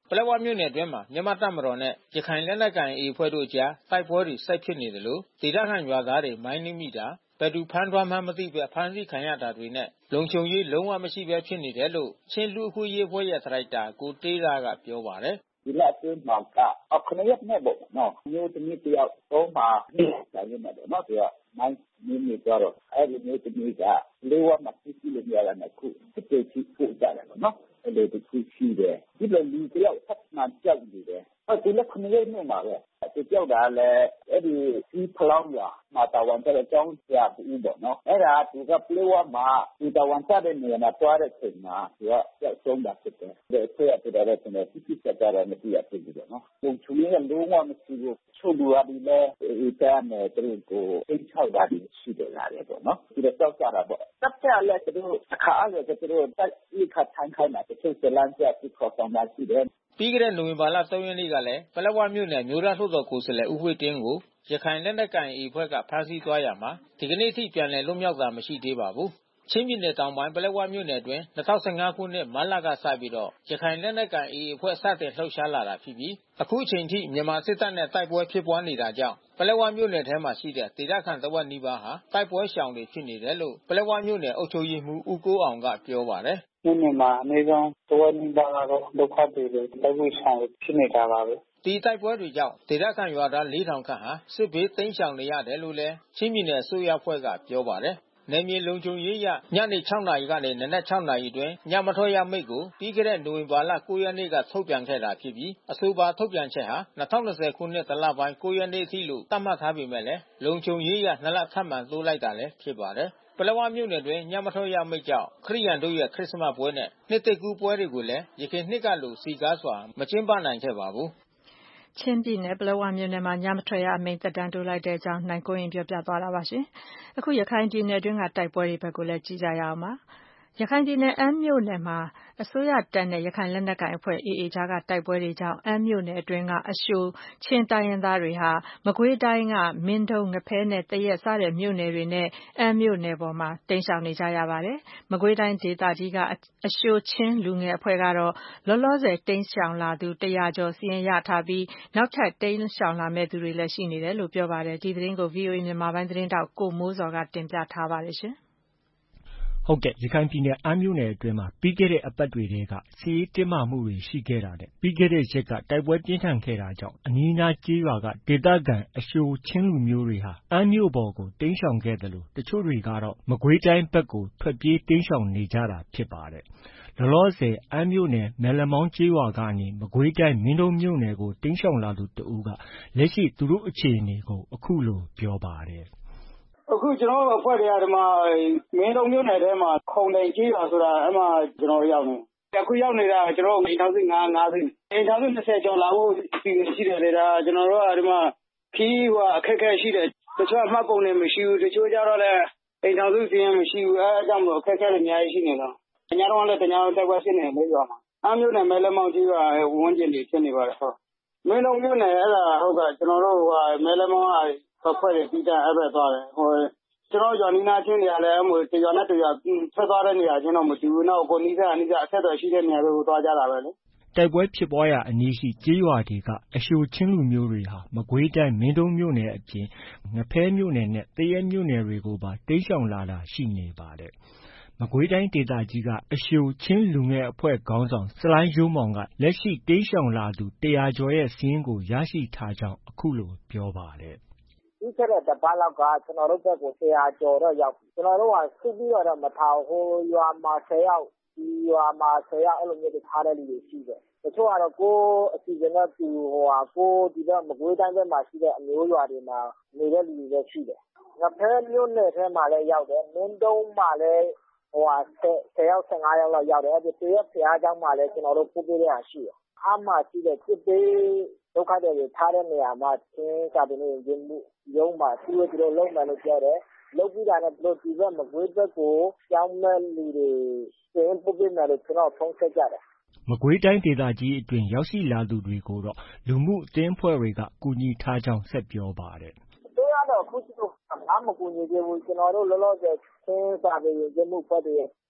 ပလက်ဝမြို့နယ်အတွင်းမှာမြန်မာတပ်မတော်နဲ့ရခိုင်လက်နက်ကိုင် A အဖွဲ့တို့ကြားတိုက်ပွဲတွေဆက်ဖြစ်နေတယ်လို့ဒေသခံရွာသားတွေမိုင်းနင်းမိတာဘယ်သူဖမ်းသွားမှန်းမသိပဲဖမ်းဆီးခံရတာတွေနဲ့လုံခြုံရေးလုံးဝမရှိပဲဖြစ်နေတယ်လို့ချင်းလူအခွင့်အရေးအဖွဲ့ရဲ့ဒါရိုက်တာကိုတေးရာကပြောပါတယ်ဒီလက်အတွင်းမှာကအခုနှစ်ရက်နဲ့ပေါ့နော်မျိုးသမီးတယောက်တော့မှဆိုင်နေတယ်နော်သူကမိုင်းနင်းနေတော့အဲ့ဒီမျိုးသမီးကလေးဝမှာစီးစီးလို့ရတာနဲ့ခုတစ်ပြေချီပို့ကြတယ်နော်အဲ့လိုတစ်ခုရှိတယ်ဒီလိုလူတယောက်ဆက်မှန်ကြောက်နေတယ်အဲ့ဒီလက်ခုနှစ်ရက်နဲ့မှာပဲသူကြောက်တာလည်းအဲ့ဒီစီးဖလောင်းရမာတာဝန်တဲ့အကြောင်းပြပြီးပေါ့နော်အဲ့ဒါသူကပလေးဝမှာဒီတာဝန်တဲ့နေရာမှာတွားတဲ့ချိန်မှာသူကကြောက်ဆုံးတာဖြစ်တယ်ဒီဆွေရတဲ့တဲ့တဲ့စီးစီးကြတာမသိရဖြစ်ဘူးနော်ပုံချူရလုံးဝမရှိဘူးချို့လူအပြီးလဲဒီတမ်းနဲ့သူကိုအင်းချောက်တာရှိတယ်လားပေါ့နော်ဒီတော့ကြောက်ကြတာပေါ့တပ်ပြလဲသူတို့အခါအဲ့ဒါသူတို့တက်ဒီခတ်ထိုင်းခိုင်းတာတချို့စလန်းပြပြီးခေါ်ဆောင်တာရှိတယ်ပြီးခဲ့တဲ့နိုဝင်ဘာလသုံးရက်နေ့ကလည်းပလက်ဝမြို့နယ်မျိုးသားထုတ်တော်ကိုယ်စားလှယ်ဦးဝှေ့တင်းကိုရခိုင်လက်နက်ကိုင် A အဖွဲ့ကဖမ်းဆီးသွားရမှာဒီကနေ့အထိပြန်လည်လွတ်မြောက်တာမရှိသေးပါဘူးချင်းပြည်နယ်တောင်ပိုင်းပလက်ဝမြို့နယ်အတွင်း၂၀၁၅ခုနှစ်မတ်လကစပြီးတော့ရခိုင်လက်နက်ကိုင် A အဖွဲ့စတင်လှုပ်ရှားလာတာဖြစ်ပြီးအခုချိန်ထိမြန်မာစစ်တပ်နဲ့တိုက်ပွဲဖြစ်ပွားနေတာကြောင့်ပလက်ဝမြို့နယ်ထဲမှာရှိတဲ့ဒေသခံတဝက်နီးပါးဟာတိုက်ပွဲရှောင်တွေဖြစ်နေတယ်လို့ပလက်ဝမြို့နယ်အုပ်ချုပ်ရေးမှူးဦးကိုအောင်ကပြောပါတယ်မြို့နယ်မှာအနည်းဆုံးတဝက်နီးပါးကတော့ဒုက္ခတွေတိုက်ပွဲရှောင်ဖြစ်နေတာပါပဲဒီတိုက်ပွဲတွေကြောင့်ဒေသခံရွာသားလေးထောင်ခန့်ဟာစစ်ဘေးတိမ်းရှောင်နေရတယ်လို့လည်းချင်းပြည်နယ်အစိုးရအဖွဲ့ကပြောပါတယ်နယ်မြေလုံခြုံရေးရညနေ၆နာရီကနေနနက်၆နာရီအတွင်းညမထွက်ရမိန့်ကိုပြီးခဲ့တဲ့နိုဝင်ဘာလ၉ရက်နေ့ကထုတ်ပြန်ခဲ့တာဖြစ်ပြီးအဆိုပါထုတ်ပြန်ချက်ဟာ၂၀၂၀ခုနှစ်တလပိုင်း၉ရက်နေ့အထိလို့သတ်မှတ်ထားပေမဲ့လည်းလုံခြုံရေးရနှစ်လထပ်မံတိုးလိုက်တာလည်းဖြစ်ပါတယ်ပလက်ဝမြို့နယ်တွင်ညမထွက်ရမိန့်ကြောင့်ခရိယန်တို့ရဲ့ခရစ်စမတ်ပွဲနဲ့နှစ်သိကူးပွဲတွေကိုလည်းယခင်နှစ်ကလိုစီကားစွာမကျင်းပနိုင်ခဲ့ပါဘူးချင်းပြည်နယ်ပလက်ဝမြို့နယ်မှာညမထွက်ရအမိန့်သက်တမ်းတိုးလိုက်တဲ့အကြောင်းနိုင်ကိုရင်ပြောပြသွားတာပါရှင်။အခုရခိုင်ပြည်နယ်တွင်းကတိုက်ပွဲတွေဘက်ကိုလည်းကြည့်ကြရအောင်ပါ။ရခိုင်ပြည်နယ်အမ်းမြို့နယ်မှာအစိုးရတပ်နဲ့ရခိုင်လက်နက်ကိုင်အဖွဲ့ A A ကြားကတိုက်ပွဲတွေကြောင့်အမ်းမြို့နယ်အတွင်းကအရှိုချင်းတိုင်းရင်းသားတွေဟာမကွေးတိုင်းကမင်းတုံးငဖဲနဲ့တရက်စတဲ့မြို့နယ်တွေနဲ့အမ်းမြို့နယ်ပေါ်မှာတိမ်းရှောင်နေကြရပါတယ်။မကွေးတိုင်းဒေသကြီးကအရှိုချင်းလူငယ်အဖွဲ့ကတော့လောလောဆယ်တိမ်းရှောင်လာသူတရာကျော်စီရင်ရထားပြီးနောက်ထပ်တိမ်းရှောင်လာမဲ့သူတွေလည်းရှိနေတယ်လို့ပြောပါတယ်။ဒီသတင်းကို ဗွီအိုအေမြန်မာပိုင်းသတင်းတောက်ကိုမိုးစော်ကတင်ပြထားပါတယ်ရှင်။ဟုတ်ကဲ့ရခိုင်ပြည်နယ်အမ်းမြို့နယ်အတွင်းမှာပြီးခဲ့တဲ့အပတ်တွေကစစ်ရေးတင်းမာမှုတွေရှိခဲ့တာနဲ့ပြီးခဲ့တဲ့ရက်ကတိုက်ပွဲပြင်းထန်ခဲ့တာကြောင့်အနီးအနားကျေးရွာကဒေသခံအရှိုချင်းလူမျိုးတွေဟာအမ်းမြို့ပေါ်ကိုတိမ်းရှောင်ခဲ့တယ်လို့တချို့တွေကတော့မကွေးတိုင်းဘက်ကိုထွက်ပြေးတိမ်းရှောင်နေကြတာဖြစ်ပါတယ်။လောလောဆယ်အမ်းမြို့နယ်မဲလမောင်းကျေးရွာကနေမကွေးတိုင်းမင်းတုံးမြို့နယ်ကိုတိမ်းရှောင်လာသူတဦးကလက်ရှိသူတို့အခြေအနေကိုအခုလိုပြောပါတယ်။အခုကျွန်တော်တို့အဖွဲ့တွေကဒီမှာမင်းတုံးမြို့နယ်ထဲမှာခုံတိုင်ကြီးရွာဆိုတာအဲ့မှာကျွန်တော်တို့ရောက်နေအခုရောက်နေတာကျွန်တော်တို့အိမ်ထောင်စု၅၅စုအိမ်ထောင်စု၂၀ကျော်လာဖို့အစီအစဉ်ရှိတယ်လေဒါကျွန်တော်တို့ကဒီမှာခီးဟိုအခက်အခဲရှိတယ်တချို့အမှတ်ပုံတွေမရှိဘူးတချို့ကျတော့လည်းအိမ်ထောင်စုစီးရင်မရှိဘူးအဲအကြောင်းမို့အခက်အခဲတွေအများကြီးရှိနေတော့ညတော့လည်းတညတော့တက်ွက်ဖြစ်နေလေရွာမှာအမျိုးနဲ့မဲလမောင်ကြီးရွာဝန်းကျင်တွေဖြစ်နေပါတယ်ဟုတ်မင်းလုံးမြို့နယ်အဲ့ဒါဟုတ်ကကျွန်တော်တို့ဟိုမဲလမောင်အဖွဲ့တွေပြီးတာအဲ့ဘက်သွားတယ်ဟိုကျွန်တော်ရွာနီနာချင်းတွေကလည်းဟိုတရွာနဲ့တရွာထွက်သွားတဲ့နေရာချင်းတော့မတူဘူးနောက်ကိုနီးကအနီးကအဆက်အသွယ်ရှိတဲ့နေရာတွေကိုသွားကြတာပဲလေတိုက်ပွဲဖြစ်ပွားရာအနီးရှိကျေးရွာတွေကအရှိုချင်းလူမျိုးတွေဟာမကွေးတိုင်းမင်းတုံးမြို့နယ်အပြင်ငဖဲမြို့နယ်နဲ့တရက်မြို့နယ်တွေကိုပါတိမ်းရှောင်လာတာရှိနေပါတယ်မကွေးတိုင်းဒေသကြီးကအရှိုချင်းလူငယ်အဖွဲ့ခေါင်းဆောင်စလိုင်းရိုးမောင်ကလက်ရှိတိမ်းရှောင်လာသူတရာကျော်ရဲ့စာရင်းကိုရရှိထားကြောင်းအခုလိုပြောပါတယ်ဒီကရက်တပတ်လောက်ကကျွန်တော်တို့ဘက်ကိုဆရာကျော်တော့ရောက်ကျွန်တော်တို့ကစုပြီးတော့မထားဟိုရွာမှာဆယ်ယောက်ဒီရွာမှာဆယ်ယောက်အဲ့လိုမျိုးတွေထားတဲ့လူတွေရှိတယ်တချို့ကတော့ကိုအစီအစဉ်နဲ့သူဟိုဟာကိုဒီတော့မကွေးတိုင်းဘက်မှာရှိတဲ့အမျိုးရွာတွေမှာနေတဲ့လူတွေလည်းရှိတယ်ငဖဲမြို့နယ်ထဲမှာလည်းရောက်တယ်မင်းတုံးမှာလည်းဟိုဟာဆယ်ယောက်ဆယ်ငါးယောက်လောက်ရောက်တယ်အဲ့ဒီတရက်ဖျားเจ้าမှာလည်းကျွန်တော်တို့ပို့ပေးရရှိတယ်အားမှရှိတဲ့စစ်ပေးဒုက္ခတွေထားတဲ့နေရာမှာချင်းစာပေနဲ့ရင်းမှုရုံးမှာသူတို့တို့လုံးမယ်လို့ပြောတယ်လုပ်ပြီးတာနဲ့တို့ဒီဘက်မကွေးဘက်ကိုကြောင်းမဲ့လူတွေစင်ပုတ်ပြမယ်လို့ကျွန်တော်ဖုံးဆက်ကြတယ်မကွေးတိုင်းဒေသကြီးအတွင်းရောက်ရှိလာသူတွေကိုတော့လူမှုအသင်းအဖွဲ့တွေကကူညီထားကြောင်းဆက်ပြောပါတယ်တို့ရတော့အခုတို့ဘာမှကူညီသေးဘူးကျွန်တော်တို့လောလောဆယ်ချင်းစာပေရင်းမှုဖွဲ့တွေ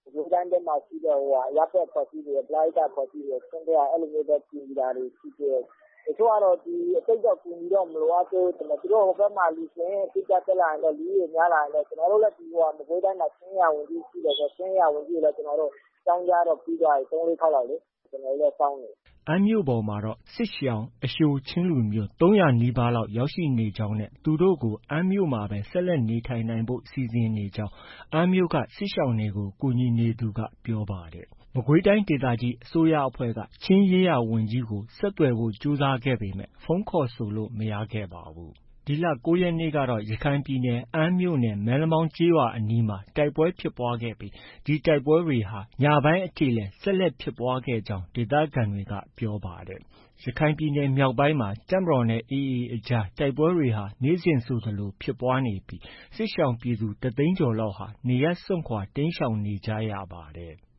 ဘိုးတိုင်းဘက်မှာရှိတဲ့ဟိုအရပ်ဘက်ဖွဲ့စည်းတွေပလိုက်တာဖွဲ့စည်းတွေဆင်းတဲ့အဲ့လိုမျိုးပဲပြည်တာတွေရှိတယ်တချို့ကတော့ဒီအတိတ်တော့ပြည်တော့မလိုအပ်သေးဘူးသူတို့ဟိုဘက်မှာလူစင်းပြကြတက်လာရင်တော့လူတွေများလာရင်တော့ကျွန်တော်တို့လည်းဒီဟိုမဘိုးတိုင်းမှာဆင်းရဝင်ပြီးရှိတယ်ဆိုဆင်းရဝင်ပြီးလည်းကျွန်တော်တို့ကြောင်းကြတော့ပြီးသွားပြီသုံးလေးခေါက်လောက်လေကျွန်တော်လည်းစောင်းနေအမ်းမြို့ပေါ်မှာတော့စစ်ရှောင်အရှိုချင်းလူမျိုးသုံးရာနီးပါးလောက်ရောက်ရှိနေကြောင်းနဲ့သူတို့ကိုအမ်းမြို့မှာပဲဆက်လက်နေထိုင်နိုင်ဖို့စီစဉ်နေကြောင်းအမ်းမြို့ကစစ်ရှောင်တွေကိုကူညီနေသူကပြောပါတယ်။မကွေးတိုင်းဒေသကြီးအစိုးရအဖွဲ့ကချင်းရေးရာဝန်ကြီးကိုဆက်သွယ်ဖို့ကြိုးစားခဲ့ပေမဲ့ဖုန်းခေါ်ဆိုလို့မရခဲ့ပါဘူး။ဒီလ၉ရက်နေ့ကတော့ရခိုင်ပြည်နယ်အမ်းမြို့နယ်မဲလမောင်းကျေးရွာအနီးမှာတိုက်ပွဲဖြစ်ပွားခဲ့ပြီးဒီတိုက်ပွဲတွေဟာညပိုင်းအထိလည်းဆက်လက်ဖြစ်ပွားခဲ့ကြောင်းဒေသခံတွေကပြောပါတယ်။ရခိုင်ပြည်နယ်မြောက်ပိုင်းမှာတပ်မတော်နဲ့ အေအေ အကြားတိုက်ပွဲတွေဟာနေ့စဉ်ဆိုသလိုဖြစ်ပွားနေပြီးစစ်ရှောင်ပြည်သူတသိန်းကျော်လောက်ဟာနေရပ်စွန့်ခွာတိမ်းရှောင်နေကြရပါတယ်။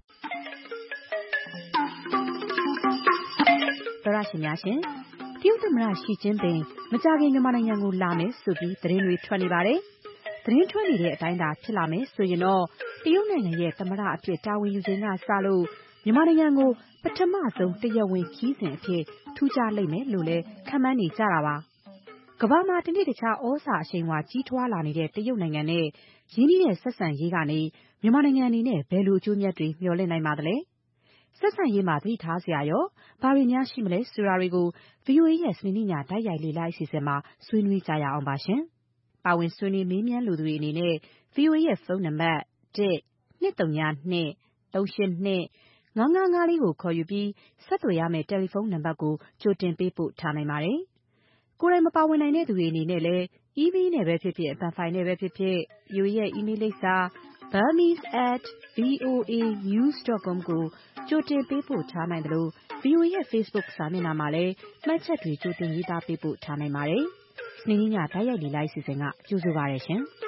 သောရရှင်များရှင်တရုတ်သမ္မတရှီကျင်းပင်မကြာခင်မြန်မာနိုင်ငံကိုလာမယ်ဆိုပြီးသတင်းတွေထွက်နေပါတယ်။သတင်းထွက်နေတဲ့အတိုင်းသာဖြစ်လာမယ်ဆိုရင်တော့တရုတ်နိုင်ငံရဲ့သမ္မတအဖြစ်တာဝန်ယူချိန်ကစလို့မြန်မာနိုင်ငံကိုပထမဆုံးတရားဝင်ခီးစဉ်အဖြစ်ထူးခြားလိမ့်မယ်လို့လည်းခန့်မှန်းနေကြတာပါ။ကမ္ဘာမှာတနေ့တခြားဩဇာအရှိန်အဝါကြီးထွားလာနေတဲ့တရုတ်နိုင်ငံနဲ့ရင်းနှီးတဲ့ဆက်ဆံရေးကနေမြန်မာနိုင်ငံအနေနဲ့ဘယ်လိုအကျိုးမြတ်တွေမျှော်လင့်နိုင်ပါသလဲ။ဆက်ဆံရေးမှာသတိထားစရာရောဘာတွေများရှိမလဲဆိုတာတွေကို ဗွီအိုအေရဲ့စနေနေ့ညတိုက်ရိုက်လေ့လာအစီအစဉ်မှာဆွေးနွေးကြရအောင်ပါရှင်။ပါဝင်ဆွေးနွေးမေးမြန်းလိုသူတွေအနေနဲ့ ဗွီအိုအေရဲ့ဖုန်းနံပါတ်၁ ၂၃၂ ၃၈၂ ၅၅၅လေးကိုခေါ်ယူပြီးဆက်သွယ်ရမယ့်တယ်လီဖုန်းနံပါတ်ကိုကြိုတင်ပေးပို့ထားနိုင်ပါတယ်။ကိုယ်တိုင်မပါဝင်နိုင်တဲ့သူတွေအနေနဲ့လည်း email နဲ့ပဲဖြစ်ဖြစ်အပန်ဖိုင်နဲ့ပဲဖြစ်ဖြစ် ဗွီအိုအေရဲ့ email လိပ်စာ burmese at voa news dot com ကိုကြိုတင်ပေးပို့ထားနိုင်တယ်လို့ ဗွီအိုအေရဲ့ Facebook စာမျက်နှာမှာလည်းမှတ်ချက်တွေကြိုတင်ရေးသားပေးပို့ထားနိုင်ပါတယ်။စနေနေ့ညတိုက်ရိုက်လေ့လာအစီအစဉ်ကကြိုဆိုပါရရှင်။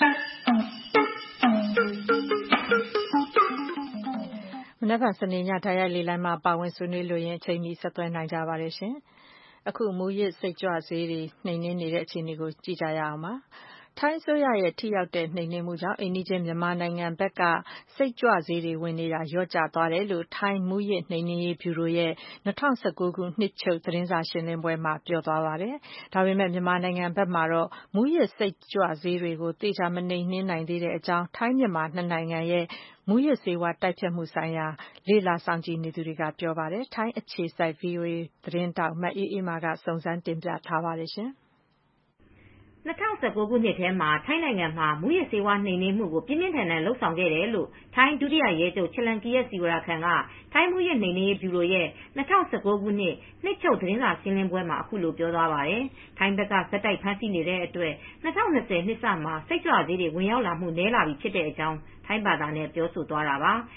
မနက်ဖြန်စနေညတိုက်ရိုက်လေ့လာမှာပါဝင်ဆွေးနွေးလို့ရင်အချိန်မီဆက်သွယ်နိုင်ကြပါတယ်ရှင်။အခုမူရစ်စိတ်ကြွဆေးတွေနှိမ်နင်းနေတဲ့အခြေအနေကိုကြည့်ကြရအောင်ပါ။ထိုင်းအစိုးရရဲ့ထိရောက်တဲ့နှိမ်နင်းမှုကြောင့်အိမ်နီးချင်းမြန်မာနိုင်ငံဘက်ကစိတ်ကြွဆေးတွေဝင်နေတာလျော့ကျသွားတယ်လို့ထိုင်းမူရစ်နှိမ်နင်းရေးဗျူရိုရဲ့၂၀၁၉ခုနှစ်ချုပ်သတင်းစာရှင်းလင်းပွဲမှာပြောသွားပါတယ်။ဒါပေမဲ့မြန်မာနိုင်ငံဘက်မှာတော့မူရစ်စိတ်ကြွဆေးတွေကိုသေချာမနှိမ်နင်းနိုင်သေးတဲ့အကြောင်းထိုင်းမြန်မာနှစ်နိုင်ငံရဲ့မူရစ်ဆေးဝါးတိုက်ဖျက်မှုဆိုင်ရာလေ့လာစောင့်ကြည့်နေသူတွေကပြောပါတယ်။ထိုင်းအခြေစိုက် ဗွီအိုအေသတင်းတောက်မအေးအေးမာကစုံစမ်းတင်ပြထားပါတယ်ရှင်။၂၀၁၉ခုနှစ်ထဲမှာထိုင်းနိုင်ငံမှာမူရစ်ဆေးဝါးနှိမ်နင်းမှုကိုပြင်းပြင်းထန်ထန်လှုပ်ဆောင်ခဲ့တယ်လို့ထိုင်းဒုတိယရဲချုပ်ချလန်ကီယက်စီဝရာခန်ကထိုင်းမူရစ်နှိမ်နင်းရေးဗျူရိုရဲ့၂၀၁၉ခုနှစ်နှစ်ချုပ်သတင်းစာရှင်းလင်းပွဲမှာအခုလိုပြောသွားပါတယ်။ထိုင်းဘက်ကဇက်တိုက်ဖမ်းဆီးနေတဲ့အတွက်၂၀၂၀နှစ်စမှာစိတ်ကြွဆေးတွေဝင်ရောက်လာမှုနည်းလာပြီဖြစ်တဲ့အကြောင်းထိုင်းဘာသာနဲ့ပြောဆိုသွားတာပါ။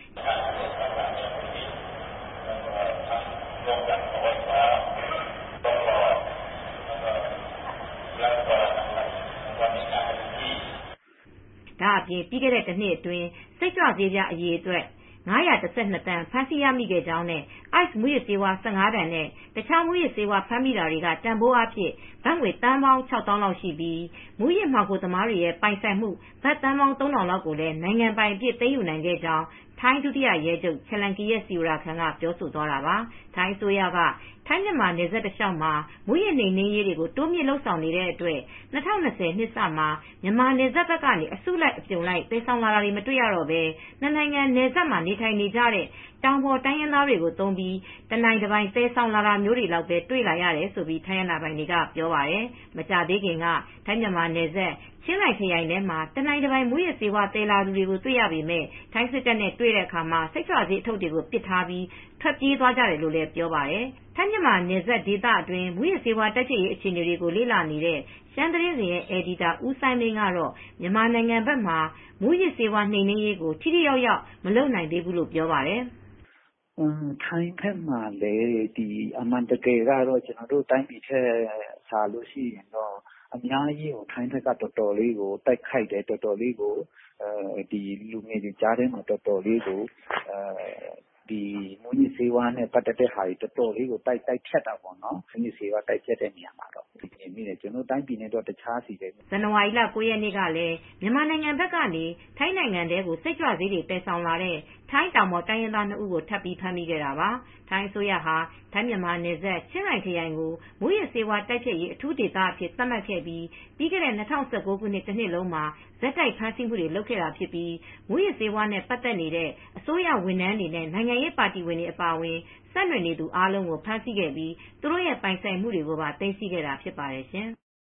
ဒါအပြင်ပြီးခဲ့တဲ့တစ်နှစ်အတွင်းစိတ်ကြွဆေးပြားအရေအတွက်၅၁၂တန်းဖမ်းဆီးရမိခဲ့ကြောင်းနဲ့ ice မူရစ်ဆေးဝါး၁၅တန်နဲ့တခြားမူရစ်ဆေးဝါးဖမ်းမိတာတွေကတန်ဖိုးအားဖြင့်ဘတ်ငွေသန်းပေါင်း၆သောင်းလောက်ရှိပြီးမူရစ်မှောင်ခိုသမားတွေရဲ့ပိုင်ဆိုင်မှုဘတ်သန်းပေါင်းသုံးထောင်လောက်ကိုလည်းနိုင်ငံပိုင်အဖြစ်သိမ်းယူနိုင်ခဲ့ကြောင်းထိုင်းဒုတိယရဲချုပ်ချလန်ကီယက်စီဝရာခန်ကပြောဆိုသွားတာပါ။ထိုင်းအစိုးရကထိုင်းမြန်မာနယ်စပ်တစ်လျှောက်မှာမူရစ်နှိမ်နင်းရေးတွေကိုတိုးမြင့်လှုပ်ဆောင်နေတဲ့အတွက်၂၀၂၀နှစ်စမှာမြန်မာနယ်စပ်ဘက်ကနေအစုလိုက်အပြုံလိုက်ပေးဆောင်လာတာတွေမတွေ့ရတော့ဘဲနှစ်နိုင်ငံနယ်စပ်မှာနေထိုင်နေကြတဲ့တောင်ပေါ်တိုင်းရင်းသားတွေကိုသုံးပြီးတနိုင်တစ်ပိုင်ပေးဆောင်လာတာမျိုးတွေလောက်ပဲတွေ့လာရတယ်ဆိုပြီးထိုင်းရနာပိုင်တွေကပြောပါတယ်။မကြသေးခင်ကထိုင်းမြန်မာနယ်စပ်ချင်းရိုင်ခရိုင်ထဲမှာတနိုင်တစ်ပိုင်မူရစ်ဆေးဝါးသယ်လာသူတွေကိုတွေ့ရပေမဲ့ထိုင်းစစ်တပ်နဲ့တွေ့တဲ့အခါမှာစိတ်ကြွဆေးအထုပ်တွေကိုပစ်ထားပြီးထွက်ပြေးသွားကြတယ်လို့လည်းပြောပါတယ်။ထိုင်းမြန်မာနယ်စပ်ဒေသအတွင်းမူရစ်ဆေးဝါးတိုက်ဖျက်ရေးအခြေအနေတွေကိုလေ့လာနေတဲ့ရှမ်းသတင်းစဉ်ရဲ့အယ်ဒီတာဦးစိုင်းမင်းကတော့မြန်မာနိုင်ငံဘက်မှာမူရစ်ဆေးဝါးနှိမ်နင်းရေးကိုထိထိရောက်ရောက်မလုပ်နိုင်သေးဘူးလို့ပြောပါတယ်။အင်းထိုင်းဘက်မှာလည်းဒီအမှန်တကယ်ကတော့ကျွန်တော်တို့တိုင်းပြည်ထက်စားလို့ရှိရင်တော့အများကြီးကိုထိုင်းဘက်ကတော်တော်လေးကိုတိုက်ခိုက်တယ်တော်တော်လေးကိုအဲဒီလူငယ်တွေကြားထဲမှာတော်တော်လေးကိုအဲဒီမူကြီးဆေးဝါးနဲ့ပတ်သက်တဲ့ဟာတွေတော်တော်လေးကိုတိုက်တိုက်ဖြတ်တာပေါ့နော်မူကြီးဆေးဝါးတိုက်ဖြတ်တဲ့နေရာမှာတော့ဒီနေ့မိတယ်ကျွန်တော်တိုင်းပြည်နဲ့တော့တခြားစီပဲဇန်နဝါရီလကိုရက်နေ့ကလည်းမြန်မာနိုင်ငံဘက်ကနေထိုင်းနိုင်ငံထဲကိုစိတ်ကြွဆေးတွေတည်ဆောင်လာတဲ့ထိုင်းတောင်ပေါ်တိုင်းရင်းသားနှစ်ဦးကိုထပ်ပြီးဖမ်းမိခဲ့တာပါထိုင်းအစိုးရဟာထိုင်းမြန်မာနယ်စပ်ချင်းရိုင်ခရိုင်ကိုမူရစ်ဆေးဝါးတိုက်ဖျက်ရေးအထူးဒေသအဖြစ်သတ်မှတ်ခဲ့ပြီးပြီးခဲ့တဲ့၂၀၁၉ခုနှစ်တစ်နှစ်လုံးမှာဇက်တိုက်ဖမ်းဆီးမှုတွေလုပ်ခဲ့တာဖြစ်ပြီးမူရစ်ဆေးဝါးနဲ့ပတ်သက်နေတဲ့အစိုးရဝန်ထမ်းတွေနဲ့နိုင်ငံရေးပါတီဝင်တွေအပါအဝင်ဆက်နွယ်နေသူအားလုံးကိုဖမ်းဆီးခဲ့ပြီးသူတို့ရဲ့ပိုင်ဆိုင်မှုတွေကိုပါသိမ်းဆည်းခဲ့တာဖြစ်ပါတယ်ရှင်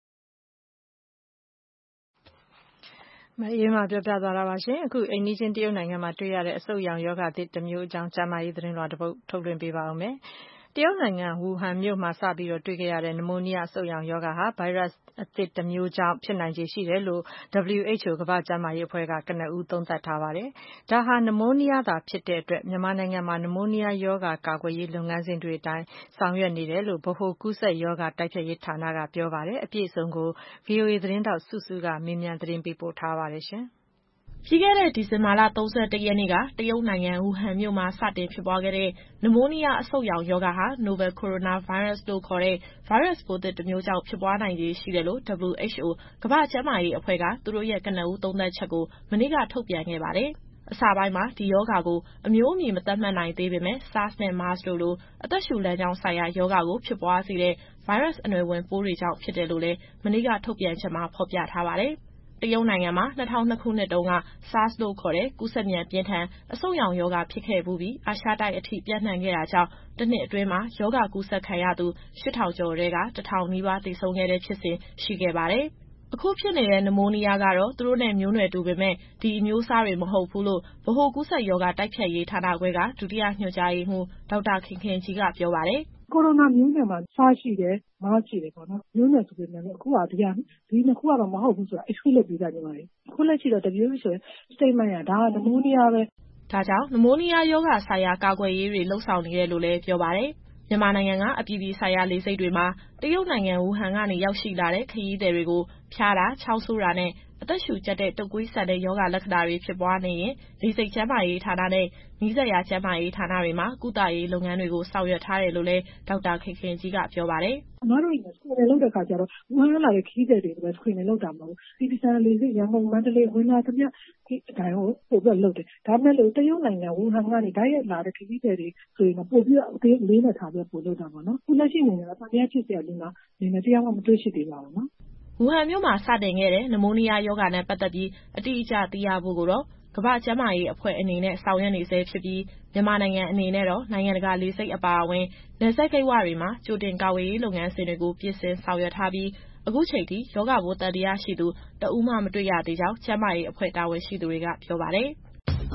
မအေးမပြောပြသွားတာပါရှင်အခုအိန္ဒိချင်းတရုတ်နိုင်ငံမှာတွေ့ရတဲ့အဆုတ်ရောင်ယောဂသစ်တစ်မျိုးအကြောင်းကျန်းမာရေးသတင်းလွှာတစ်ပုဒ်ထုတ်လွှင့်ပေးပါဦးမယ်တရုတ်နိုင်ငံဝူဟန်မြို့မှာစပြီးတော့တွေ့ခဲ့ရတဲ့နမိုးနီးယားအဆုတ်ရောင်ယောဂဟာဗိုင်းရပ်စ်အသစ်တစ်မျိုးကြောင့်ဖြစ်နိုင်ခြေရှိတယ်လို့ W H O ကမ္ဘာ့ကျန်းမာရေးအဖွဲ့ကကနဦးသုံးသပ်ထားပါတယ်။ဒါဟာနမိုးနီးယားသာဖြစ်တဲ့အတွက်မြန်မာနိုင်ငံမှာနမိုးနီးယားယောဂကာကွယ်ရေးလုပ်ငန်းစဉ်တွေအတိုင်းဆောင်ရွက်နေတယ်လို့ဗဟိုကူးစက်ယောဂတိုက်ဖျက်ရေးဌာနကပြောပါတယ်။အပြည့်အစုံကို V O A သတင်းထောက်စုစုကမေးမြန်းသတင်းပေးပို့ထားပါတယ်ရှင်။ပြီးခဲ့တဲ့ဒီဇင်ဘာလ၃၁ရက်နေ့ကတရုတ်နိုင်ငံဝူဟန်မြို့မှာစတင်ဖြစ်ပွားခဲ့တဲ့နမိုးနီးယားအဆုတ်ရောင်ရောဂါဟာ Novel Coronavirus လို့ခေါ်တဲ့ဗိုင်းရပ်စ်ပိုးသစ်တစ်မျိုးကြောင့်ဖြစ်ပွားနိုင်ခြေရှိတယ်လို့ W H O ကမ္ဘာ့ကျန်းမာရေးအဖွဲ့ကသူတို့ရဲ့ကနဦးသုံးသပ်ချက်ကိုမနေ့ကထုတ်ပြန်ခဲ့ပါတယ်။အစပိုင်းမှာဒီရောဂါကိုအမျိုးအမည်မသတ်မှတ်နိုင်သေးပေမဲ့ SARS နဲ့ MERS တို့လိုအသက်ရှူလမ်းကြောင်းဆိုင်ရာရောဂါကိုဖြစ်ပွားစေတဲ့ဗိုင်းရပ်စ်အနွယ်ဝင်ပိုးတွေကြောင့်ဖြစ်တယ်လို့လည်းမနေ့ကထုတ်ပြန်ချက်မှာဖော်ပြထားပါတယ်။တရုတ်နိုင်ငံမှာ၂၀၀၂ခုနှစ်တုန်းက SARS လို့ခေါ်တဲ့ကူးစက်မြန်ပြင်းထန်အဆုတ်ရောင်ရောဂါဖြစ်ခဲ့ဖူးပြီးအာရှတိုက်အထိပြန့်နှံ့ခဲ့တာကြောင့်တစ်နှစ်အတွင်းမှာရောဂါကူးစက်ခံရသူရှစ်ထောင်ကျော်ထဲကတစ်ထောင်နီးပါးသေဆုံးခဲ့တဲ့ဖြစ်စဉ်ရှိခဲ့ပါတယ်။အခုဖြစ်နေတဲ့နမိုးနီးယားကတော့သူတို့နဲ့မျိုးနွယ်တူပေမဲ့ဒီအမျိုးအစားတွေမဟုတ်ဘူးလို့ဗဟိုကူးစက်ရောဂါတိုက်ဖျက်ရေးဌာနခွဲကဒုတိယညွှန်ကြားရေးမှူးဒေါက်တာခင်ခင်ကြီးကပြောပါတယ်။ကိုရိုနာမျိုးနွယ်မှာSARSရှိတယ်၊ MERSရှိတယ်ပေါ့နော်။မျိုးနွယ်ဆိုပေမဲ့လည်းအခုကဒီဟာဒီနှစ်ခုကတော့မဟုတ်ဘူးဆိုတာ exclude လုပ်ပေးတာညီမလေး။အခုလက်ရှိတော့ W H O ရဲ့ statement ကဒါကနမိုးနီးယားပဲ။ဒါကြောင့်နမိုးနီးယားရောဂါဆိုင်ရာကာကွယ်ရေးတွေလှုပ်ဆောင်နေတယ်လို့လည်းပြောပါတယ်။မြန်မာနိုင်ငံကအပြည်ပြည်ဆိုင်ရာလေဆိပ်တွေမှာတရုတ်နိုင်ငံဝူဟန်ကနေရောက်ရှိလာတဲ့ခရီးသည်တွေကိုဖျားတာ၊ချောင်းဆိုးတာနဲ့အသက်ရှူကျပ်တဲ့တုပ်ကွေးဆန်တဲ့ရောဂါလက္ခဏာတွေဖြစ်ပွားနေရင်လေဆိပ်ကျန်းမာရေးဌာနနဲ့နီးစပ်ရာကျန်းမာရေးဌာနတွေမှာကုသရေးလုပ်ငန်းတွေကိုဆောင်ရွက်ထားတယ်လို့လည်းဒေါက်တာခင်ခင်ကြီးကပြောပါတယ်။အမတို့က screening လုပ်တဲ့အခါကျတော့ဝူဟန်လာတဲ့ခရီးသည်တွေကိုပဲ screening လုပ်တာမဟုတ်ဘူး။ပြည်ပြည်ဆိုင်ရာလေဆိပ်ရန်ကုန်မန္တလေးဝင်လာသမျှဒီအတိုင်းကိုပို့ပြီးလုပ်တယ်။ဒါပေမဲ့လို့တရုတ်နိုင်ငံဝူဟန်ကနေဓာတ်ရိုက်လာတဲ့ခရီးသည်တွေဆိုရင်ပို့ပြီးအသေးလေးနဲ့ထားပြီးပို့လုပ်တာပေါ့နော်။ခုလက်ရှိနေနေတာတကယ်ဖြစ်စရာလူနာနေနေတရားမှမတွေ့ရှိသေးပါဘူးနော်။ဝူဟန်မြို့မှာစတင်ခဲ့တဲ့နမိုးနီးယားရောဂါနဲ့ပတ်သက်ပြီးအတိအကျသိရဖို့ကိုတော့ကမ္ဘာ့ကျန်းမာရေးအဖွဲ့အနေနဲ့ဆောင်ရွက်နေဆဲဖြစ်ပြီးမြန်မာနိုင်ငံအနေနဲ့တော့နိုင်ငံတကာလေဆိပ်အပါအဝင်နယ်စပ်ဂိတ်ဝတွေမှာကြိုတင်ကာကွယ်ရေးလုပ်ငန်းစဉ်တွေကိုပြင်ဆင်ဆောင်ရွက်ထားပြီးအခုချိန်ထိရောဂါပိုးသံသယရှိသူတဦးမှမတွေ့ရသေးကြောင်းကျန်းမာရေးအဖွဲ့တာဝန်ရှိသူတွေကပြောပါတယ်။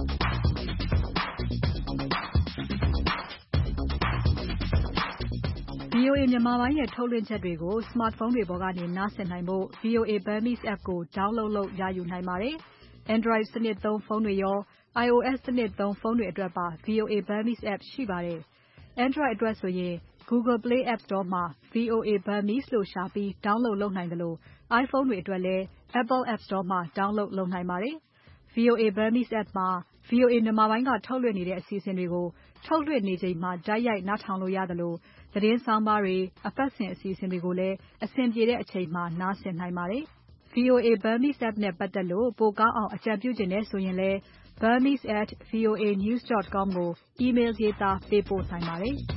V O A မြန်မာပိုင်းရဲ့ထုတ်လွှင့်ချက်တွေကို Smartphone တွေပေါ်ကနေနားဆင်နိုင်ဖို့ V O A Burmese app ကို download လုပ်ရယူနိုင်ပါတယ်။ Android စနစ်သုံးဖုန်းတွေရော iOS စနစ်သုံးဖုန်းတွေအတွက်ပါ V O A Burmese app ရှိပါတယ်။ Android အတွက်ဆိုရင် Google Play App Store မှာ V O A Burmese လို့ရှာပြီး download လုပ်နိုင်သလို iPhone တွေအတွက်လည်း Apple App Store မှာ download လုပ်နိုင်ပါတယ်။ V O A Burmese app မှာ V O A မြန်မာပိုင်းကထုတ်လွှင့်နေတဲ့အစီအစဉ်တွေကိုထုတ်လွှင့်နေချိန်မှာတိုက်ရိုက်နားထောင်လို့ရသလိုသတင်းဆောင်းပါးတွေအပတ်စဉ်အစီအစဉ်တွေကိုလည်းအဆင်ပြေတဲ့အချိန်မှာနားဆင်နိုင်ပါတယ်။ V O A Burmese app နဲ့ပတ်သက်လို့ပိုကောင်းအောင်အကြံပြုချင်တယ်ဆိုရင်လည်း burmese at v o a news dot com ကို email ရေးသားပေးပို့နိုင်ပါတယ်။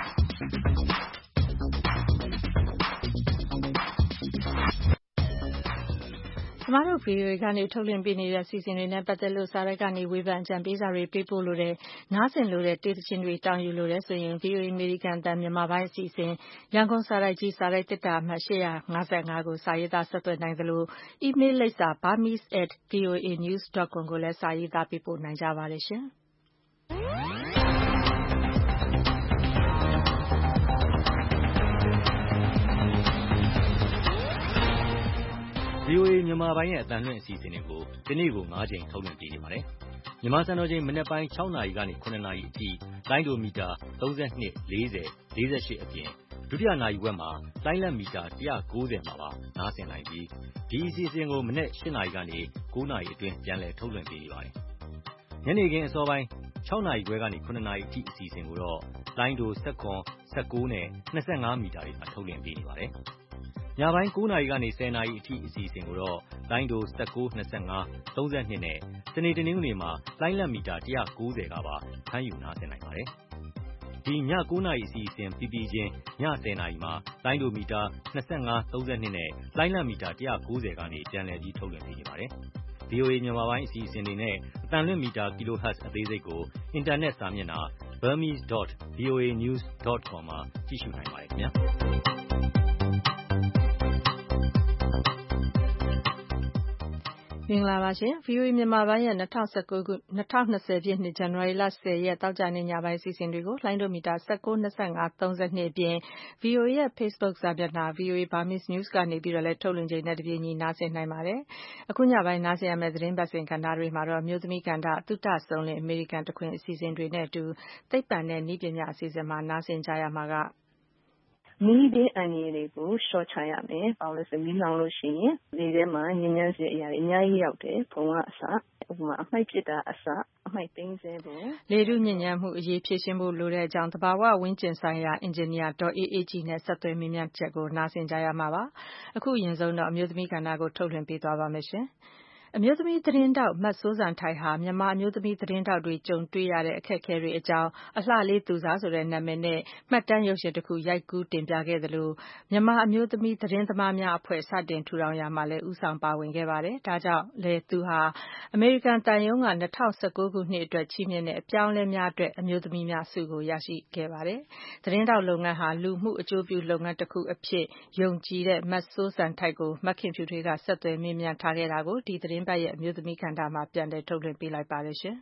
ကျမတို့ V O A ကနေထုတ်လွှင့်ပေးနေတဲ့အစီအစဉ်တွေနဲ့ပတ်သက်လို့စာတိုက်ကနေဝေဖန်အကြံပေးစာတွေပေးပို့လို့တဲ့နားဆင်လို့တဲ့တေးသချင်းတွေတောင်းယူလို့တဲ့ဆိုရင် V O A အမေရိကန်အသံမြန်မာပိုင်းအစီအစဉ်ရန်ကုန်စာတိုက်ကြီးစာတိုက်တစ်တာအမှတ်၈၅၅ကိုစာရေးသားဆက်သွယ်နိုင်သလို email လိပ်စာ burmese at v o a news dot com ကိုလည်းစာရေးသားပေးပို့နိုင်ကြပါတယ်ရှင်။ V O A မြန်မာပိုင်းရဲ့အသံလွှင့်အစီအစဉ်တွေကိုဒီနေ့ကို၅ချိန်ထုတ်လွှင့်ပေးနေပါတယ်။မြန်မာစံတော်ချိန်မနက်ပိုင်း၆နာရီကနေ၇နာရီအထိလိုင်းဒိုမီတာသုံး၂၊လေး၀၊လေး၈အပြင်ဒုတိယနာရီဝက်မှာလိုင်းလက်မီတာ၁၉၀မှာပါနားဆင်နိုင်ပြီးဒီအစီအစဉ်ကိုမနက်၈နာရီကနေ၉နာရီအတွင်းပြန်လည်ထုတ်လွှင့်ပေးနေပါတယ်။ညနေခင်းအစောပိုင်း၆နာရီခွဲကနေခုနှစ်နာရီအထိအစီအစဉ်ကိုတော့လိုင်းဒို၁၇ ၁၉နဲ့၂၅မီတာတွေမှာထုတ်လွှင့်ပေးနေပါတယ်။ညပိုင်း၉နာရီကနေ၁၀နာရီအထိအစီအစဉ်ကိုတော့လိုင်းဒို၁၉ ၂၅ ၃၂နဲ့စနေတနင်္ဂနွေမှာလိုင်းလတ်မီတာ၁၉၀ကပါဖမ်းယူနားဆင်နိုင်ပါတယ်။ဒီည၉နာရီအစီအစဉ်ပြီးပြီးချင်းည၁၀နာရီမှာလိုင်းဒိုမီတာ၂၅ ၃၂နဲ့လိုင်းလတ်မီတာ၁၉၀ကနေပြန်လည်ပြီးထုတ်လွှင့်ပေးနေပါတယ်။ ဗွီအိုအေမြန်မာပိုင်းအစီအစဉ်တွေနဲ့အသံလွှင့်မီတာ kilohertz အသေးစိတ်ကိုအင်တာနက်စာမျက်နှာ burmese dot voa news dot com မှာကြည့်ရှုနိုင်ပါတယ်ခင်ဗျာ။မင်္ဂလာပါရှင် ဗွီအိုအေမြန်မာပိုင်းရဲ့၂၀၁၉ခု၂၀၂၀ပြည့်နှစ်ဇန်နဝါရီလ၁၀ရက်တောက်ကြနေ့ညပိုင်းအစီအစဉ်တွေကိုလိုင်းဒိုမီတာ၁၉ ၂၅ ၃၂အပြင် ဗွီအိုအေရဲ့ Facebook စာမျက်နှာ ဗွီအိုအေ Burmese News ကနေပြီးတော့လည်းထုတ်လွှင့်ချိန်နဲ့တပြေးညီနားဆင်နိုင်ပါတယ်။အခုညပိုင်းနားဆင်ရမယ့်သတင်းပတ်စဉ်ကဏ္ဍတွေမှာတော့မျိုးသမီးကဏ္ဍသုတဆုံးလင်အမေရိကန်တခွင်အစီအစဉ်တွေနဲ့အတူသိပ္ပံနဲ့နည်းပညာအစီအစဉ်မှာနားဆင်ကြရမှာကမီးဘေးအန္တရာယ်တွေကိုလျှော့ချရမယ်။ဘာလို့လဲဆိုမီးလောင်လို့ရှိရင်ဒီထဲမှာညဉ့်ညမ်းစေအရာတွေအများကြီးရောက်တယ်။ဖုံကအစဥပမာအမှိုက်ဖြစ်တာအစအမှိုက်သိမ်းစေဖို့လေထုညဉ့်ညမ်းမှုအရေးဖြည့်ရှင်းဖို့လိုတဲ့အကြောင်းတဘာဝဝင်းကျင်ဆိုင်ရာအင်ဂျင်နီယာဒေါ်အေးအေးကြည်နဲ့ဆက်သွယ်မေးမြန်းချက်ကိုနားဆင်ကြရမှာပါ။အခုအရင်ဆုံးတော့အမျိုးသမီးကဏ္ဍကိုထုတ်လွှင့်ပေးသွားပါမယ်ရှင်။အမျိုးသမီးသတင်းတောက်မတ်စိုးစံထိုက်ဟာမြန်မာအမျိုးသမီးသတင်းတောက်တွေကြုံတွေ့ရတဲ့အခက်အခဲတွေအကြောင်းအလှလေးသူစားဆိုတဲ့နာမည်နဲ့မှတ်တမ်းရုပ်ရှင်တစ်ခုရိုက်ကူးတင်ပြခဲ့သလိုမြန်မာအမျိုးသမီးသတင်းသမားများအဖွဲ့စတင်ထူထောင်ရာမှာလည်းဦးဆောင်ပါဝင်ခဲ့ပါတယ်။ဒါကြောင့်လေသူဟာအမေရိကန်တန်ယုံက၂၀၁၉ခုနှစ်အတွက်ချီးမြှင့်တဲ့အပြောင်းလဲများအတွက်အမျိုးသမီးများဆုကိုရရှိခဲ့ပါတယ်။သတင်းတောက်လုပ်ငန်းဟာလူမှုအကျိုးပြုလုပ်ငန်းတစ်ခုအဖြစ်ယုံကြည်တဲ့မတ်စိုးစံထိုက်ကိုမခင်ဖြူထွေးကဆက်သွယ်မေးမြန်းထားခဲ့တာကိုဒီသတင်းပတ်ရဲ့အမျိုးသမီးကဏ္ဍမှာပြန်လည်ထုတ်လွှင့်ပေးလိုက်ပါတယ်ရှင်။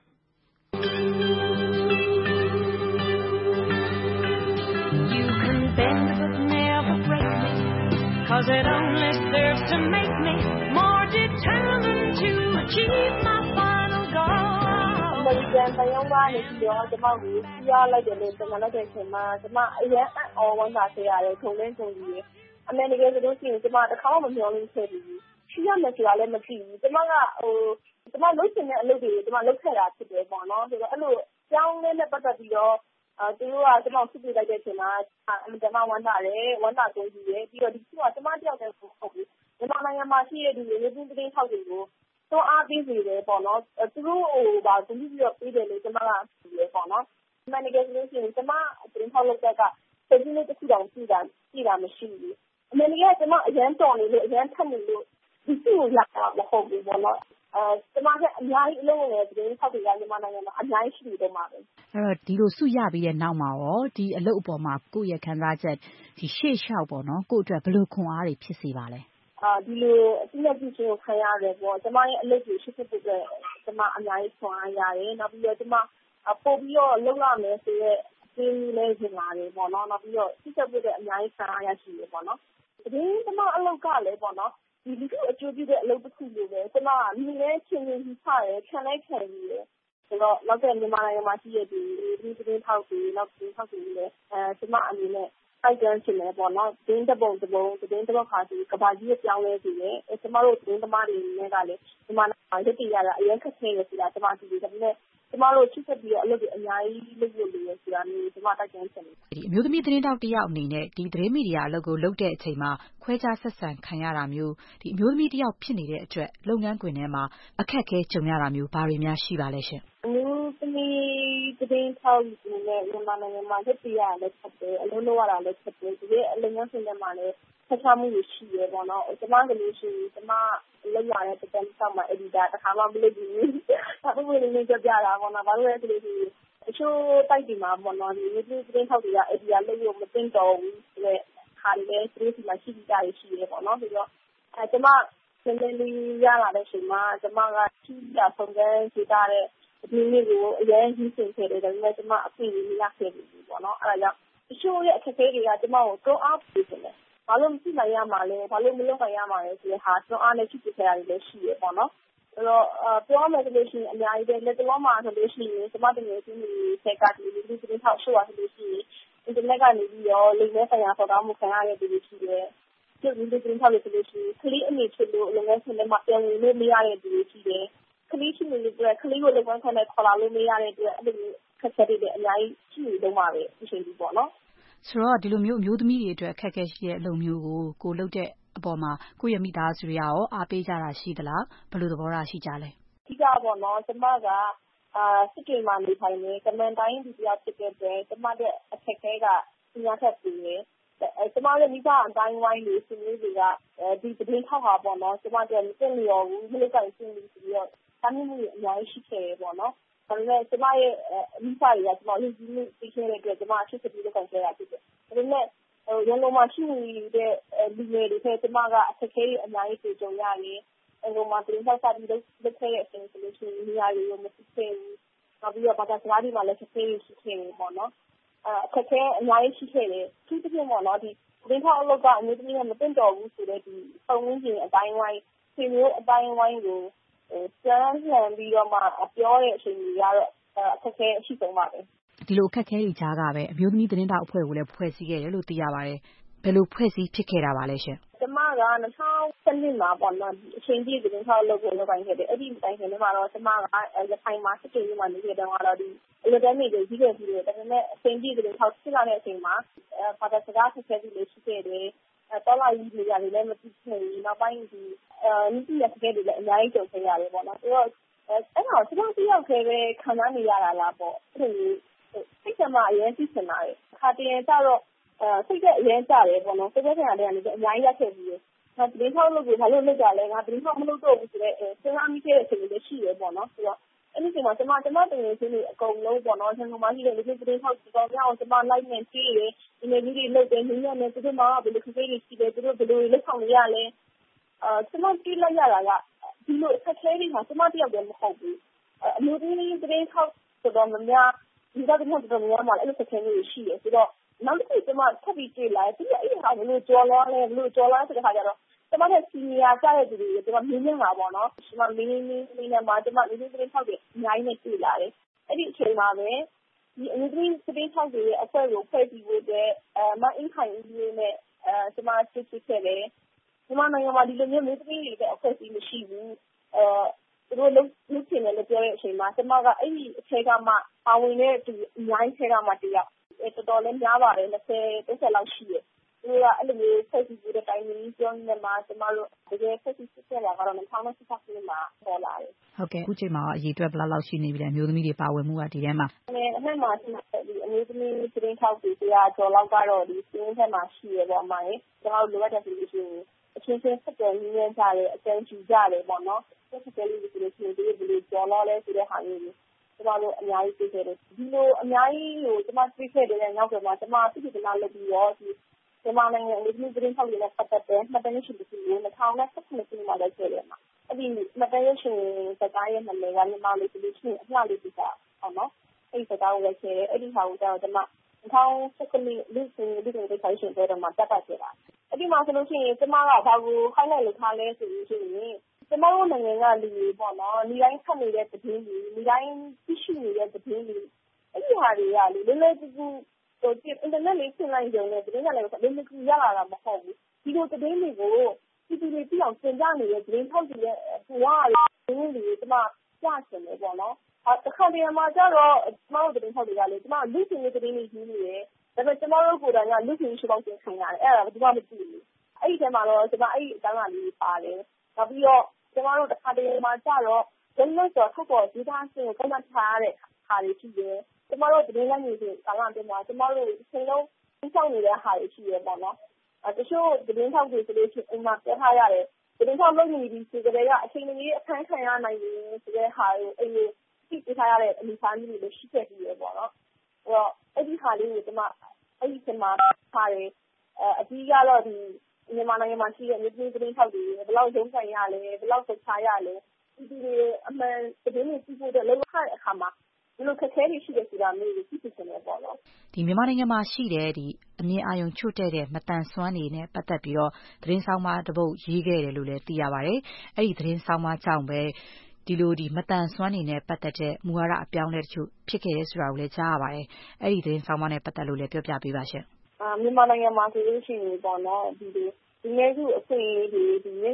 You can bend but never break me cause it only serves to make me more determined to achieve my final goal အမေရိကန်တန်ယုံကနေပြီးတော့ကျွန်မကိုပြရလိုက်တယ်လို့ကျွန်တော်လည်းတဲ့အချိန်မှာကျွန်မအရင်အအော်ဝမ်းသာခဲ့ရတယ်ခုံလဲခုံကြီးအမေရိကန်ဆိုလို့ရှိရင်ကျွန်မတစ်ခါမှမမျှော်လင့်ခဲ့ဘူးရှိရမယ်ဆိုတာလည်းမသိဘူးကျွန်မကဟိုကျွန်မလုပ်ချင်တဲ့အလုပ်တွေကိုကျွန်မလုပ်ခဲ့တာဖြစ်တယ်ပေါ့နော်ဆိုတော့အဲ့လိုကြောင်းလေးနဲ့ပတ်သက်ပြီးတော့အဲသူတို့ကကျွန်တော်စစ်ပြလိုက်တဲ့အချိန်မှာအမှန်တမ်းဝမ်းသာတယ်ဝမ်းသာကိုကြီးတယ်ပြီးတော့ဒီခုကကျွန်မတယောက်တည်းကိုဟုတ်ပြီမြန်မာနိုင်ငံမှာရှိတဲ့ဒီလူမျိုးသတင်းသတင်းထောက်တွေကိုတော့အားပေးနေတယ်ပေါ့နော်သူတို့ဟိုပါသူတို့ပြီးတော့ပေးတယ်လို့ကျွန်မကပြောရပေါ့နော်မန်နေဂျာလို့ရှိရင်ကျွန်မသတင်းထောက်လုပ်တဲ့ကစိတ်ကြီးလေးတစ်ခုတောင်ကြည့်တာကြည့်တာမရှိဘူးအမေရိကကျွန်မအရန်တော်နေလို့အရန်ထက်နေလို့ဒီစုကိုလာတာမဟုတ်ဘူးပေါ့နော်အဲကျွန်မကအများကြီးအလုပ်လုပ်နေတဲ့သတင်းထောက်တွေကမြန်မာနိုင်ငံမှာအများကြီးရှိနေတော့မှာပဲအဲ့တော့ဒီလိုစုရပြီးတဲ့နောက်မှာရောဒီအလုပ်အပေါ်မှာကိုယ့်ရဲ့ခံစားချက်ဒီရှေ့လျှောက်ပေါ့နော်ကိုယ့်အတွက်ဘယ်လိုခွန်အားတွေဖြစ်စေပါလဲအာဒီလိုအပြည့်အစုံကိုခံရတယ်ပေါ့ကျွန်မရဲ့အလုပ်ကိုရှင်းပြဖို့အတွက်ကျွန်မအများကြီးခွန်အားရတယ်နောက်ပြီးတော့ကျွန်မပို့ပြီးတော့လုပ်ရမယ်ဆိုတော့ဒီလေးရှင်လာတယ်ပေါ့နော်နောက်ပြီးတော့ရှင်းပြဖို့အတွက်အများကြီးခံအားရရှိတယ်ပေါ့နော်ဒီကျွန်မအလုပ်ကလည်းပေါ့နော်ဒီလူ့အကျိုးပြုတဲ့အလုပ်တစ်ခုလိုပဲကျွန်မကမြင်လဲချင်းချင်းကြီးထားတယ်ခံလိုက်ခံပြီးတယ်ဆိုတော့နောက်တဲ့မြန်မာနိုင်ငံမှာရှိတဲ့ဒီဒီသတင်းထောက်တွေနောက်သတင်းထောက်တွေလည်းအဲကျွန်မအနေနဲ့အိုက်တန်ရှင်တယ်ပေါ့နော်သတင်းတပုံတပုံသတင်းတစ်ခါစီကဘာကြီးရဲ့ပြောင်းလဲစီတယ်အဲကျွန်မတို့သတင်းသမားတွေနဲ့ကလည်းမြန်မာနိုင်ငံရက်တည်ရတာအရင်ခက်ခဲရဆိုတာကျွန်မသိတယ်ဒါပေမဲ့ကျွန်မတို့ချစ်ဆက်ပြီးတော့အလုပ်တွေအများကြီးလုပ်လို့ရဆိုတာမျိုးကျွန်မတိုက်တွန်းချင်တယ်ဒီအမျိုးသမီးသတင်းတောက်တယောက်အနေနဲ့ဒီသတင်းမီဒီယာအလုပ်ကိုလုပ်တဲ့အချိန်မှာခွဲခြားဆက်ဆံခံရတာမျိုးဒီအမျိုးသမီးတယောက်ဖြစ်နေတဲ့အတွက်လုပ်ငန်းခွင်ထဲမှာအခက်အခဲကြုံရတာမျိုးဘာတွေများရှိပါလဲရှင်အမျိုးသမီးသတင်းထောက်တွေနဲ့မြန်မာနိုင်ငံမှာရက်တည်ရတာလည်းဖြစ်တယ်အလုပ်လုပ်ရတာလည်းဖြစ်တယ်ဒီအလုပ်ငန်းခွင်ထဲမှာလည်းဆက်ဆံမှုရှိရပေါ့နော်ကျွန်မကလည်းရှိကျွန်မလောက်ရတဲ့တက်ဆောက်မှာ editor တခါမှမလုပ်ဘူးဒါပေမဲ့လည်းကြပြတာပေါ့နော်ဘာလို့လဲဆိုလို့ရှိရင်အချို့တိုက်ဒီမှာပေါ့နော်ဒီသတင်းထောက်တွေက editor လုပ်လို့မသိတော့ဘူးဆိုတော့ခါလည်းသူတို့ဒီမှာရှိပြီးသားရှိရပေါ့နော်ဆိုတော့အဲကျွန်မနည်းနည်းလေးရလာတဲ့အချိန်မှာကျွန်မကကြီးရဆုံးတဲ့ဒေတာတဲ့ဒီနေ့ကိုအရင်ကြီးစင်ခဲ့တယ်ဒါပေမဲ့ကျွန်မအခွင့်အရေးမရခဲ့ဘူးပေါ့နော်အဲဒါကြောင့်အချို့ရဲ့အခက်အခဲတွေကကျွန်မကိုတော့အားပေးတယ်ဘာလို့မသိနိုင်ရမှာလဲဘာလို့မလုပ်နိုင်ရမှာလဲဆိုတဲ့ဟာကျွန်တော်အားနဲ့ချစ်ချစ်ခဲ့ရတယ်လည်းရှိရပေါ့နော်အဲ့တော့ပြောရမယ်ဆိုလို့ရှိရင်အများကြီးပဲလက်တော်မှာဆိုလို့ရှိရင်ကျွန်မတကယ်ချင်းဒီဆက်ကဒီလူတွေသတင်းထောက်ရှိရဆိုလို့ရှိရင်အင်တာနက်ကနေပြီးတော့လိမ်မဲဆိုင်ရာပေါ်တော့မှုခံရတဲ့လူတွေရှိတယ်ဒီလူတွေသတင်းထောက်တွေဆိုလို့ရှိရင်ခလီအနေဖြစ်လို့အလုံးစုံနဲ့မှပြောင်းလို့မရတဲ့လူတွေရှိတယ်ခလေးရှိနေတဲ့အတွက်ကလေးကိုလုပ်ငန်းခွင်နဲ့ခေါ်လာလို့မရတဲ့အတွက်အဲ့လိုခက်ခဲတဲ့အများကြီးရှိနေတော့မှာပဲအချိန်ကြီးပေါ့နော်ဆိုတော့ဒီလိုမျိုးအမျိုးသမီးတွေအတွက်အခက်အခဲရှိတဲ့အလုပ်မျိုးကိုကိုလုပ်တဲ့အပေါ်မှာကိုယ့်ရဲ့မိသားစုတွေရောအားပေးကြတာရှိသလားဘယ်လိုသဘောထားရှိကြလဲအဓိကပေါ့နော်ကျမကအာစစ်တွေမှာနေထိုင်နေကမန်တိုင်းဒီပြောက်ဖြစ်တဲ့အတွက်ကျမတဲ့အခက်အခဲကပညာထက်ပြီးနေအဲကျမရဲ့မိဘအတိုင်းဝိုင်းလေးဆွေးနွေးတွေကဒီသတင်းထောက်ဟာပေါ့နော်ကျမတို့မသိလျော်ဘူးမလုပ်နိုင်ဘူးပြီးတော့တာမီးမှုအများကြီးရှိခဲ့တယ်ပေါ့နော်ဒါပေမဲ့ကျမရဲ့မိဘတွေကကျမလူကြီးမှုသိခဲ့တဲ့အတွက်ကျမအဖြစ်ဖြစ်လုပ်ခဲ့ရဖြစ်တယ်ဒါပေမဲ့ဟိုရန်ကုန်မှာရှိနေတဲ့လူငယ်တွေကကျမကအခက်အခဲအများကြီးကြုံရတယ်အလုံးမှာတင်ဆက်ပြီးလုပ်ခဲ့တဲ့အချိန်ဆိုလို့ရှိရင်နေရာတွေမဖြစ်ခဲ့ဘူးနောက်ပြီးတော့ဘာသာစကားတွေမှာလည်းဆက်ပြီးရှိခဲ့တယ်ပေါ့နော်အခက်အခဲအများကြီးရှိခဲ့တယ်သူတစ်ပြင်ပေါ့နော်ဒီတင်ထောက်အလုပ်ကအမျိုးသမီးကမတင်တော်ဘူးဆိုတဲ့ဒီပုံရင်းချင်းအတိုင်းဝိုင်းဆွေမျိုးအတိုင်းဝိုင်းကိုစမ်းလှန်ပြီးတော့မှပြောတဲ့အချိန်ကြီးကတော့အခက်အခဲအရှိဆုံးပါပဲဒီလိုအခက်အခဲကြီးကြားကပဲအမျိုးသမီးတင်ထောက်အဖွဲ့ကိုလည်းဖွဲ့စည်းခဲ့တယ်လို့သိရပါတယ်ဘယ်လိုဖွဲ့စည်းဖြစ်ခဲ့တာပါလဲရှင်ကျမက၂၀၁၂မှာပေါ့နော်အချိန်ကြီးတင်ထောက်လုပ်ဖို့လုပ်ပိုင်းခဲ့တယ်အဲ့ဒီတိုင်းကနေမှာတော့ကျမကရခိုင်မှာစစ်တေးမှာနေခဲ့တဲ့တော့ဒီအလုပ်တန်းတွေကြီးခဲ့ပြီးတယ်ဒါပေမဲ့အချိန်ကြီးတင်ထောက်ဖြစ်လာတဲ့အချိန်မှာဘာသာစကားဆက်ဆက်ပြီးလေးရှိခဲ့တယ်တော်လာကြီးတွေရတယ်လည်းမသိခဲ့ဘူးနောက်ပိုင်းဒီအဲနိတိရစကားတွေလည်းအများကြီးကြုံခဲ့ရတယ်ပေါ့နော်ဆိုတော့အဲ့တော့ကျွန်တော်တယောက်ခဲပဲခံစားနေရတာလားပေါ့အဲ့လိုစိတ်ကမှအရင်သိချင်တာလေခါတည်းကျတော့အဲစိတ်ကအရင်ကြတယ်ပေါ့နော်စိတ်ကခံရတယ်လည်းအများကြီးရက်ခဲ့ပြီးတယ်ငါသတင်းထောက်လုပ်ကိုဘာလို့လုပ်ကြလဲငါသတင်းထောက်မလုပ်တော့ဘူးဆိုတော့စဉ်းစားမိခဲ့တဲ့အချိန်လေးရှိတယ်ပေါ့နော်ဆိုတော့အဲ့ဒီချိန်မှာကျွန်မကျွန်မတင်နေချင်းတွေအကုန်လုံးပေါ့နော်ကျွန်တော်မှရှိတဲ့လူတွေသတင်းထောက်ဒီကောင်ကြောင့်ကျွန်မလိုက်နေကြည့်တယ်ဒီနေ့ကြီးတွေလုပ်တယ်နည်းနည်းသူတို့မှဘယ်လိုခက်ခဲတွေရှိတယ်သူတို့ဘယ်လိုလုပ်ဆောင်ရလဲအဲကျွန်မကြည့်လိုက်ရတာကဒီလိုအခက်အခဲတွေမှာကျွန်မတယောက်တည်းမဟုတ်ဘူးအမျိုးသမီးသတင်းထောက်ဆိုတော့မများဒီကတည်းကတော်တော်များများအဲ့လိုခက်ခဲတွေရှိတယ်ဆိုတော့နောက်တစ်ခုကျွန်မထပ်ပြီးကြည့်လိုက်ဒီအဲ့ဒီဟာဘယ်လိုကြော်လွှားလဲဘယ်လိုကြော်လွှားဆိုတဲ့ခါကျတော့ကျွန်မတဲ့စီနီယာကြတဲ့သူတွေကျွန်မမင်းမင်းပါပေါ့နော်ကျွန်မမင်းမင်းမင်းနဲ့မှာကျွန်မလူတွေသတင်းထောက်တွေအများကြီးနဲ့တွေ့လာတယ်အဲ့ဒီအချိန်မှာပဲဒီအမျိုးသမီးသတင်းထောက်တွေရဲ့အဖွဲ့ကိုဖွဲ့စည်းဖို့အတွက်အဲမအင်းခိုင်ဦးလေးနဲ့အဲကျွန်မစစ်စစ်ခဲ့တယ်ကျွန်မနိုင်ငံမှာဒီလိုမျိုးမျိုးသမီးတွေရဲ့အဖွဲ့အစည်းမရှိဘူးအဲသူတို့လုံးလုံးချင်တယ်လို့ပြောတဲ့အချိန်မှာကျွန်မကအဲ့ဒီအချိန်ကမှပါဝင်တဲ့သူအများကြီးထဲကမှတယောက်တော်တော်လေးများပါတယ်၂၀ ၃၀လောက်ရှိတယ်သူကအဲ့လိုမျိုးဖွဲ့စည်းတဲ့တိုင်းမျိုးပြောနေမှာကျမတို့တကယ်ဖွဲ့စည်းဖြစ်လာတော့၂၀၁၆ခုနှစ်မှာပေါ်လာတယ်ဟုတ်ကဲ့အခုချိန်မှာအရေးအတွက်ဘယ်လောက်ရှိနေပြီလဲအမျိုးသမီးတွေပါဝင်မှုကဒီထဲမှာအဲအမှန်မှာဒီအမျိုးသမီးသတင်းထောက်တွေတရားကျော်လောက်ကတော့ဒီစင်းထဲမှာရှိရပေါ့မှာကျမတို့လိုအပ်တဲ့ဆိုလို့ရှိရင်အချင်းချင်းဆက်သွယ်ရင်းကြတယ်အကြံဉာဏ်ကြတယ်ပေါ့နော်ဆက်သွယ်လို့ဆိုလို့ရှိရင်ဒီလိုကျော်လောက်လဲဆိုတဲ့ဟာမျိုးတွေကျမတို့အများကြီးသိခဲ့တယ်ဒီလိုအများကြီးကိုကျမသိခဲ့တဲ့နောက်ပိုင်းမှာကျမသိချင်တာလုပ်ပြီးတော့ဒီမြန်မာနိုင်ငံအမျိုးသမီးသတင်းထောက်တွေနဲ့ပတ်သက်တဲ့မှတ်တမ်းရှင်တွေကို၂၀၁၇ခုနှစ်မှာလည်းကျခဲ့တယ်မှာအဲ့ဒီမှတ်တမ်းရှင်စကားရဲ့နာမည်ကမြန်မာလူကြီးချင်းအလှလေးပြတာပေါ့နော်အဲ့ဒီစကားကိုလည်းကျခဲ့တယ်အဲ့ဒီဟာကိုကျတော့ကျမ၂၀၁၇လူချင်းလူချင်းတွေခိုင်းရှင်တဲ့တော့မှတက်တက်ခဲ့တာအဲ့ဒီမှာဆိုလို့ရှိရင်ကျမကဘာကို highlight လုပ်ထားလဲဆိုလို့ရှိရင်ကျမတို့နိုင်ငံကလူတွေပေါ့နော်ဒီတိုင်းဖတ်နေတဲ့သတင်းတွေဒီတိုင်းသိရှိနေတဲ့သတင်းတွေအဲ့ဒီဟာတွေကလေလည်းလည်းတူတူဟိုဒီ internet လေးဆင်းလိုက်ကြုံနဲ့သတင်းကလည်းဘယ်လိုကြည့်ရလာတာမဟုတ်ဘူးဒီလိုသတင်းတွေကိုဒီဒီလေးပြောင်းသင်ကြနေတဲ့သတင်းထောက်တွေရဲ့ဟိုဟာသတင်းတွေကျမကြားချင်တယ်ပေါ့နော်အခါတည်းမှာကျတော့ကျမတို့သတင်းထောက်တွေကလေကျမလူ့ရှင်ရဲ့သတင်းတွေကြီးနေတယ်ဒါပေမဲ့ကျမတို့ကိုယ်တိုင်ကလူ့ရှင်ရှိပေါင်းတင်ခံရတယ်အဲ့ဒါကဘာမှမသိဘူးအဲ့ဒီထဲမှာတော့ကျမအဲ့ဒီအတိုင်းအလေးပါတယ်နောက်ပြီးတော့ကျမတို့တစ်ခါတည်းမှာကျတော့ကျမတို့တော့ထောက်ပေါ်ဒေသဆင်းကိုကောက်မှတ်ထားတဲ့ခါလေးရှိတယ်ကျမတို့သတင်းလိုက်နေစဉ်ကာလအတွင်းမှာကျမတို့အချိန်လုံးသိဆောင်နေတဲ့ဟာတွေရှိရပေါ့နော်အဲတချို့သတင်းထောက်တွေဆိုလို့ရှိရင်အိမ်မှာပြောထားရတယ်သတင်းထောက်လုပ်နေပြီးဆိုကြတဲ့အချိန်ကြီးအခန်းခံရနိုင်တယ်ဆိုတဲ့ဟာကိုအိမ်ကိုသိပြထားရတဲ့အနေအထားမျိုးတွေရှိခဲ့ပြီးရပေါ့နော်အဲတော့အဲ့ဒီဟာလေးကိုကျမအဲ့ဒီချိန်မှာထားတယ်အဲအကြီးကတော့ဒီမြန်မာနိုင်ငံမှာရှိတဲ့မြို့ပြည်သတင်းထောက်တွေဘယ်လောက်ရုံးကန်ရလဲဘယ်လောက်ဆက်ချရလဲဒီဒီအမှန်သတင်းတွေသိဖို့တဲ့လောက်ခါအခါမှာဒီလိုခက်ခဲတွေရှိတယ်ဆိုတာမျိုးကိုသိချင်တယ်ပေါ့နော်ဒီမြန်မာနိုင်ငံမှာရှိတဲ့ဒီအမြင်အာရုံချွတ်တဲ့မတန်ဆွမ်းနေနဲ့ပတ်သက်ပြီးတော့သတင်းဆောင်မတစ်ပုဒ်ရေးခဲ့တယ်လို့လည်းသိရပါတယ်အဲ့ဒီသတင်းဆောင်မကြောင့်ပဲဒီလိုဒီမတန်ဆွမ်းနေနဲ့ပတ်သက်တဲ့မူဝါဒအပြောင်းလဲတချို့ဖြစ်ခဲ့ရဲဆိုတာကိုလည်းကြားရပါတယ်အဲ့ဒီသတင်းဆောင်မနဲ့ပတ်သက်လို့လည်းပြောပြပေးပါရှင်အာမြန်မာနိုင်ငံမှာဆိုလို့ရှိရင်ပေါ့နော်ဒီဒီဒီနေ့ကအခွင့်အရေးတွေဒီနေ့အဲ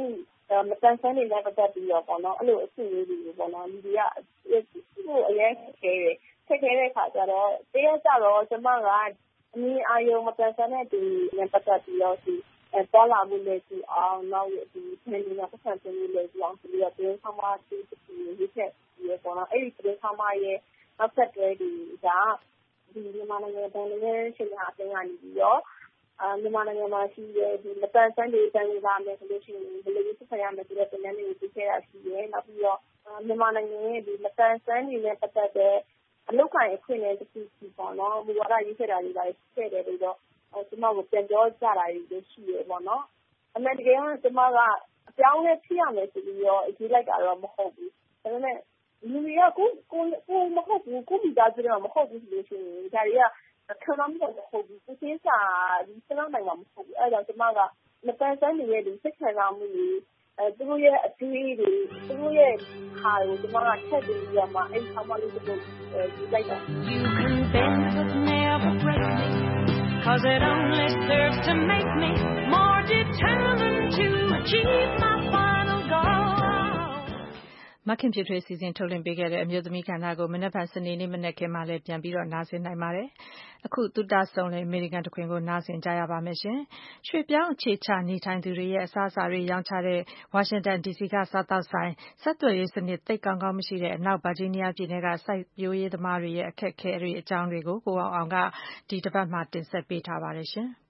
မတန်ဆွမ်းတွေနဲ့ပတ်သက်ပြီးတော့ပေါ့နော်အဲ့လိုအဖြစ်မျိုးတွေပေါ့နော်လူတွေကသူ့အရင်ခဲတယ်ဆက်ခဲတဲ့ခါကျတော့တရက်ကျတော့ကျမကအမီအာယုံမတန်ဆွမ်းတဲ့သူနဲ့ပတ်သက်ပြီးတော့ဒီပေါ်လာမှုလေးစီအောင်နောက်ဒီဖန်တီးတာပတ်စံတင်လေးစီအောင်ပြီးတော့တင်းဆောင်မတီးတီးရေးချက်ဒီပေါ့နော်အဲ့ဒီတင်းဆောင်မရဲ့နောက်ဆက်တွဲဒီကဒီမြန်မာနိုင်ငံတန်လေးရှင်ဟာအတင်းကနေပြီးတော့အာမြန်မာနိုင်ငံမှာရှိတဲ့ဒီမတန်ဆွမ်းတွေတန်လာမယ်ဆိုလို့ရှိရင်ဘယ်လိုစစ်ဖရမယ်ဆိုတဲ့တင်နန်းတွေကိုသိခဲ့ရရှိတယ်နောက်ပြီးတော့မြန်မာနိုင်ငံရဲ့ဒီမတန်ဆွမ်းတွေနဲ့ပတ်သက်တဲ့အလုပ်ကိုင်အခွင့်အရေးတစ်ခုစီပေါ့နော်မူဝါဒရေးခဲ့တာတွေပါရှိခဲ့တယ်ပြီးတော့ကျမကိုပြန်ပြောကြတာတွေရှိရပေါ့နော်အမှန်တကယ်ကကျမကအပြောင်းလဲဖြစ်ရမယ်ဆိုပြီးတော့ရေးလိုက်တာတော့မဟုတ်ဘူးဒါပေမဲ့လူတွေကကိုကိုကိုမဟုတ်ဘူးကိုမိသားစုတွေမဟုတ်ဘူးဆိုလို့ရှိရင်ဒါတွေကခံရမှုမဟုတ်ဘူးကိုသိစာဒီစမ်းနိုင်မှာမဟုတ်ဘူးအဲ့တော့ကျမကမတန်ဆန်းနေတဲ့ဒီစိတ်ခံစားမှုတွေအဲသူတို့ရဲ့အသေးတွေသူတို့ရဲ့ဟာကိုကျမကထည့်ပြီးရမှာအဲ့ဆောင်းမလေးတို့ဒီလိုက်တာ You can bend but never break me cause it only serves to make me more determined to achieve my final goal မခင်ဖြစ်ထွေးစီစဉ်ထုတ်လွှင့်ပေးခဲ့တဲ့အမျိုးသမီးကဏ္ဍကိုမနက်ဖြန်စနေနေ့မနက်ခင်းမှလည်းပြန်ပြီးတော့နားဆင်နိုင်ပါတယ်။အခုသုတဆုံလည်းအမေရိကန်တခွင်ကိုနားဆင်ကြရပါမယ်ရှင်။ရွှေပြောင်းအခြေချနေထိုင်သူတွေရဲ့အစားအစာတွေရောင်းချတဲ့ဝါရှင်တန်ဒီစီကစားတောက်ဆိုင်ဆက်သွယ်ရေးစနစ်သိပ်ကောင်းကောင်းမရှိတဲ့အနောက်ဗာဂျီးနီးယားပြည်နယ်ကစိုက်ပျိုးရေးသမားတွေရဲ့အခက်အခဲတွေအကြောင်းတွေကိုကိုအောင်အောင်ကဒီတစ်ပတ်မှာတင်ဆက်ပေးထားပါတယ်ရှင်။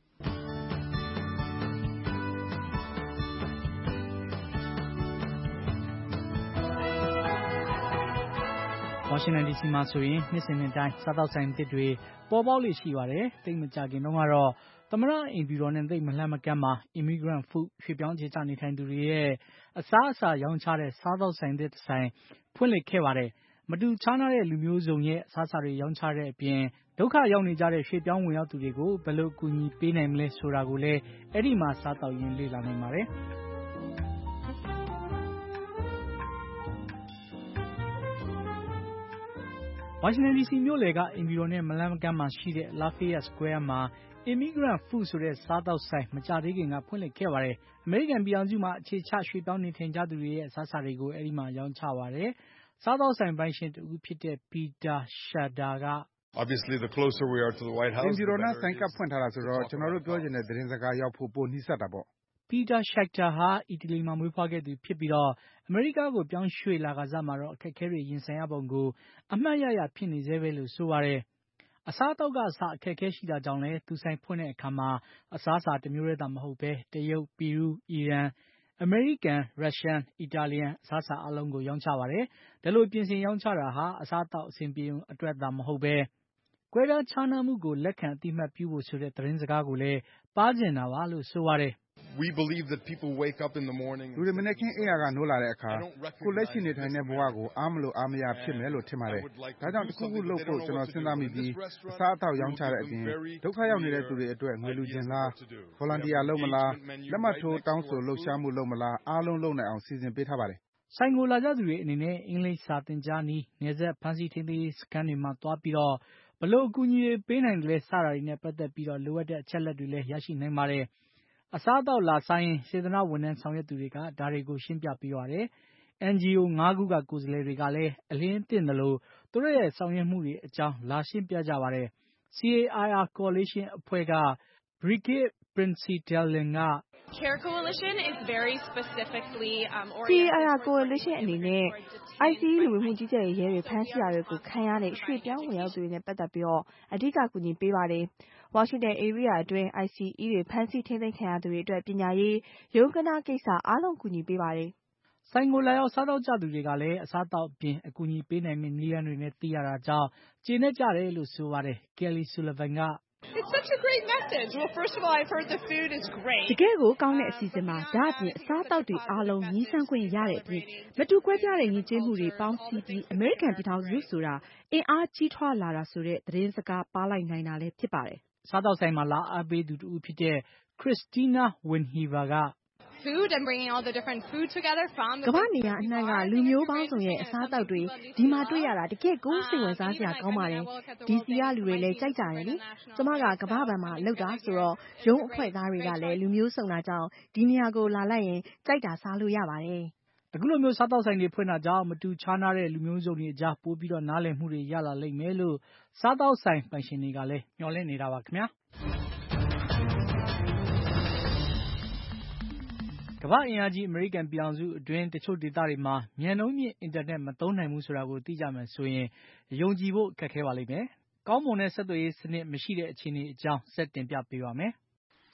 ဝါရှင်တန်ဒီစီမှာဆိုရင်နှစ်စဉ်နှစ်တိုင်းစားတောက်ဆိုင်သစ်တွေပေါ်ပေါက်လေရှိပါတယ်။တိတ်မကြခင်တော့ကတော့သမရအိမ်ပြည်တော်နဲ့တိတ်မလှမ်းမကမ်းမှာ Immigrant Food ရွှေပြောင်းခြေချနေထိုင်သူတွေရဲ့အစားအစာရောင်းချတဲ့စားတောက်ဆိုင်သစ်ဆိုင်ဖွင့်လှစ်ခဲ့ပါတယ်။မတူခြားနားတဲ့လူမျိုးစုံရဲ့အစားအစာတွေရောင်းချတဲ့အပြင်ဒုက္ခရောက်နေကြတဲ့ရွှေပြောင်းဝင်ရောက်သူတွေကိုဘယ်လိုကူညီပေးနိုင်မလဲဆိုတာကိုလည်းအဲ့ဒီမှာစားတောက်ရင်းလေ့လာနိုင်ပါတယ်။ဝါရှင်တန်ဒီစီမြို့လယ်ကအိမ်ပြည်တော်နဲ့မလန်းမကမ်းမှာရှိတဲ့ Lafayette Square မှာ Immigrant Food ဆိုတဲ့စားတောက်ဆိုင်မကြာသေးခင်ကဖွင့်လှစ်ခဲ့ပါတယ်။အမေရိကန်ပြည်ထောင်စုမှာအခြေချရွှေပြောင်းနေထိုင်ကြသူတွေရဲ့အစားအစာတွေကိုအဲ့ဒီမှာရောင်းချပါတယ်။စားတောက်ဆိုင်ပိုင်ရှင်တူဖြစ်တဲ့ Peter Shader က Obviously the closer we are to the White House အိမ်ပြည်တော်နဲ့ဆိုင်ကပ်ဖွင့်ထားတာဆိုတော့ကျွန်တော်တို့ပြောချင်တဲ့သတင်းစကားရောက်ဖို့ပိုနှိစက်တာပေါ့ Peter Shader ဟာအီတလီမှာမွေးဖွားခဲ့သူဖြစ်ပြီးတော့အမေရိကကိုပြောင်းရွှေ့လာကစားမှာတော့အခက်အခဲတွေရင်ဆိုင်ရပုံကိုအမှတ်ရရဖြစ်နေသေးပဲလို့ဆိုပါတယ်။အစားအသောက်ကအစအခက်အခဲရှိတာကြောင့်လဲသူဆိုင်ဖွင့်တဲ့အခါမှာအစားအစာတစ်မျိုးတည်းသာမဟုတ်ပဲတရုတ်၊ပီရူး၊အီရန်၊အမေရိကန်၊ရုရှား၊အီတာလီယန်အစားအစာအလုံးကိုရောင်းချပါတယ်။ဒါလိုပြင်ဆင်ရောင်းချတာဟာအစားအသောက်အဆင်ပြေုံအတွက်သာမဟုတ်ပဲကွဲပြားခြားနားမှုကိုလက်ခံအသိမှတ်ပြုဖို့ဆိုတဲ့သတင်းစကားကိုလည်းပါးကျင်တာပါလို့ဆိုပါတယ်။ We believe that people wake up in the morning လူတွေမနေ့ကင်းအိယာကနိုးလာတဲ့အခါကိုလက်ရှိနေထိုင်တဲ့ဘဝကိုအားမလို့အားမရဖြစ်မယ်လို့ထင်ပါတယ်။ဒါကြောင့်တစ်ခုခုလုပ်ဖို့ကျွန်တော်စဉ်းစားမိပြီးအစားအသောက်ရောင်းချတဲ့အပြင်ဒုက္ခရောက်နေတဲ့သူတွေအတွက်ငွေလူချင်းလားဗော်လန်တီယာလုပ်မလားလက်မှတ်ထိုးတောင်းဆိုလှုပ်ရှားမှုလုပ်မလားအားလုံးလုပ်နိုင်အောင်စီစဉ်ပေးထားပါတယ်။ဆိုင်ကိုလာကြသူတွေအနေနဲ့အင်္ဂလိပ်စာသင်ကြားနည်းနယ်စပ်ဖမ်းဆီးထိန်းသိမ်းရေးစခန်းတွေမှာသွားပြီးတော့ဘလို့အကူအညီတွေပေးနိုင်တယ်လဲစတာတွေနဲ့ပတ်သက်ပြီးတော့လိုအပ်တဲ့အချက်လက်တွေလည်းရရှိနိုင်ပါတယ်။အစားအသောက်လာစားရင်စေတနာဝန်ထမ်းဆောင်ရွက်သူတွေကဒါတွေကိုရှင်းပြပေးပါတယ်။ N G O ငါးခုကကိုယ်စားလှယ်တွေကလည်းအလင်းသင့်တယ်လို့သူတို့ရဲ့ဆောင်ရွက်မှုတွေအကြောင်းလာရှင်းပြကြပါတယ်။ C A I R Coalition အဖွဲ့က Brigitte Prinsloo-Dallin က Care Coalition is very specifically um C A I R Coalition အနေနဲ့ I C E လူဝင်မှုကြီးကြပ်ရေးရဲတွေဖမ်းဆီးတာတွေကိုခံရတဲ့ရွှေ့ပြောင်းဝင်ရောက်သူတွေနဲ့ပတ်သက်ပြီးတော့အဓိကကူညီပေးပါတယ်။ဝါရှင်တန်ဧရိယာအတွင်း I C E တွေဖမ်းဆီးထိန်းသိမ်းခံရသူတွေအတွက်ပညာရေးရုံးကနာကိစ္စအားလုံးကူညီပေးပါတယ်။ဆိုင်ကိုလာရောက်စားတော့ကြသူတွေကလည်းအစားတောက်အပြင်အကူအညီပေးနိုင်မယ့်နည်းလမ်းတွေနဲ့သိရတာကြောင့်ကျေနပ်ကြတယ်လို့ဆိုပါတယ်။ Kelly Sullivan က It's such a great message. Well, first of all, I've heard the food is great. တကယ်ကိုကောင်းတဲ့အစီအစဉ်ပါ။ဒါအပြင်အစားအသောက်တွေအားလုံးညီးစမ်းခွင့်ရတဲ့အပြင်မတူကွဲပြားတဲ့ညီကျေးမှုတွေပေါင်းစည်းပြီးအမေရိကန်ပြည်ထောင်စုဆိုတာအင်အားကြီးထွားလာတာဆိုတဲ့သတင်းစကားပါလိုက်နိုင်တာလည်းဖြစ်ပါတယ်။စားတောက်ဆိုင်မှာလာအားပေးသူတူဖြစ်တဲ့ Christina Winhever က food and bringing all the different food together from ကမ္ဘာနေရာအနှံ့ကလူမျိုးပေါင်းစုံရဲ့အစားအသောက်တွေဒီမှာတွေ့ရတာတကယ့်ကိုစိတ်ဝင်စားစရာကောင်းပါတယ်ဒီစီကလူတွေလည်းကြိုက်ကြတယ်လေကျမကကမ္ဘာဘဏ်မှာလောက်တာဆိုတော့ရုံးအဖွဲ့သားတွေကလည်းလူမျိုးစုံတာကြောင့်ဒီနေရာကိုလာလိုက်ရင်ကြိုက်တာစားလို့ရပါတယ်အခုလိုမျိုးစားတောက်ဆိုင်တွေဖွင့်တာကြောင့်မတူခြားနားတဲ့လူမျိုးစုံတွေအကြားပို့ပြီးတော့နားလည်မှုတွေရလာလိမ့်မယ်လို့စားတောက်ဆိုင်ပိုင်ရှင်တွေကလည်းမျှော်လင့်နေတာပါခင်ဗျာကမ္ဘာအင်အားကြီးအမေရိကန်ပြည်ထောင်စုအတွင်းတချို့ဒေသတွေမှာမြန်နှုန်းမြင့်အင်တာနက်မသုံးနိုင်ဘူးဆိုတာကိုသိကြမယ်ဆိုရင်ယုံကြည်ဖို့ခက်ခဲပါလိမ့်မယ်။ကောင်းမွန်တဲ့ဆက်သွယ်ရေးစနစ်မရှိတဲ့အခြေအနေအကြောင်းဆက်တင်ပြပေးပါမယ်။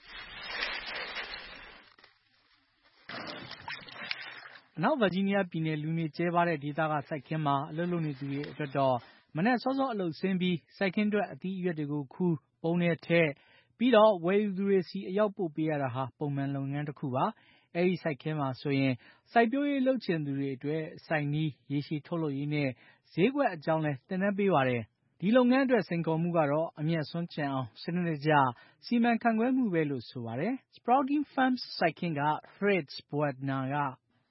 အနောက်ဗာဂျီးနီးယားပြည်နယ်လူနေကျဲပါတဲ့ဒေသကစိုက်ခင်းမှာအလုပ်လုပ်နေသူတွေအတွက်တော့မနက်စောစောအလုပ်ဆင်းပြီးစိုက်ခင်းအတွက်အသီးအရွက်တွေကိုခူးပုံးထဲထည့်ပြီးတော့ဝယ်ယူသူတွေစီအရောက်ပို့ပေးရတာဟာပုံမှန်လုပ်ငန်းတစ်ခုပါ။အဲဒီစိုက်ခင်းမှာဆိုရင်စိုက်ပျိုးရေးလုပ်ချင်သူတွေအတွက်စိုက်နည်းရေရှည်ထုတ်လုပ်ရေးနဲ့ဈေးကွက်အကြောင်းလဲသင်တန်းပေးပါတယ်။ဒီလုပ်ငန်းအတွက်စိန်ခေါ်မှုကတော့အမြတ်စွန်းကျန်အောင်စနစ်တကျစီမံခန့်ခွဲမှုပဲလို့ဆိုပါတယ်။ Sprouting Farms စိုက်ခင်းက Fritz Boertner က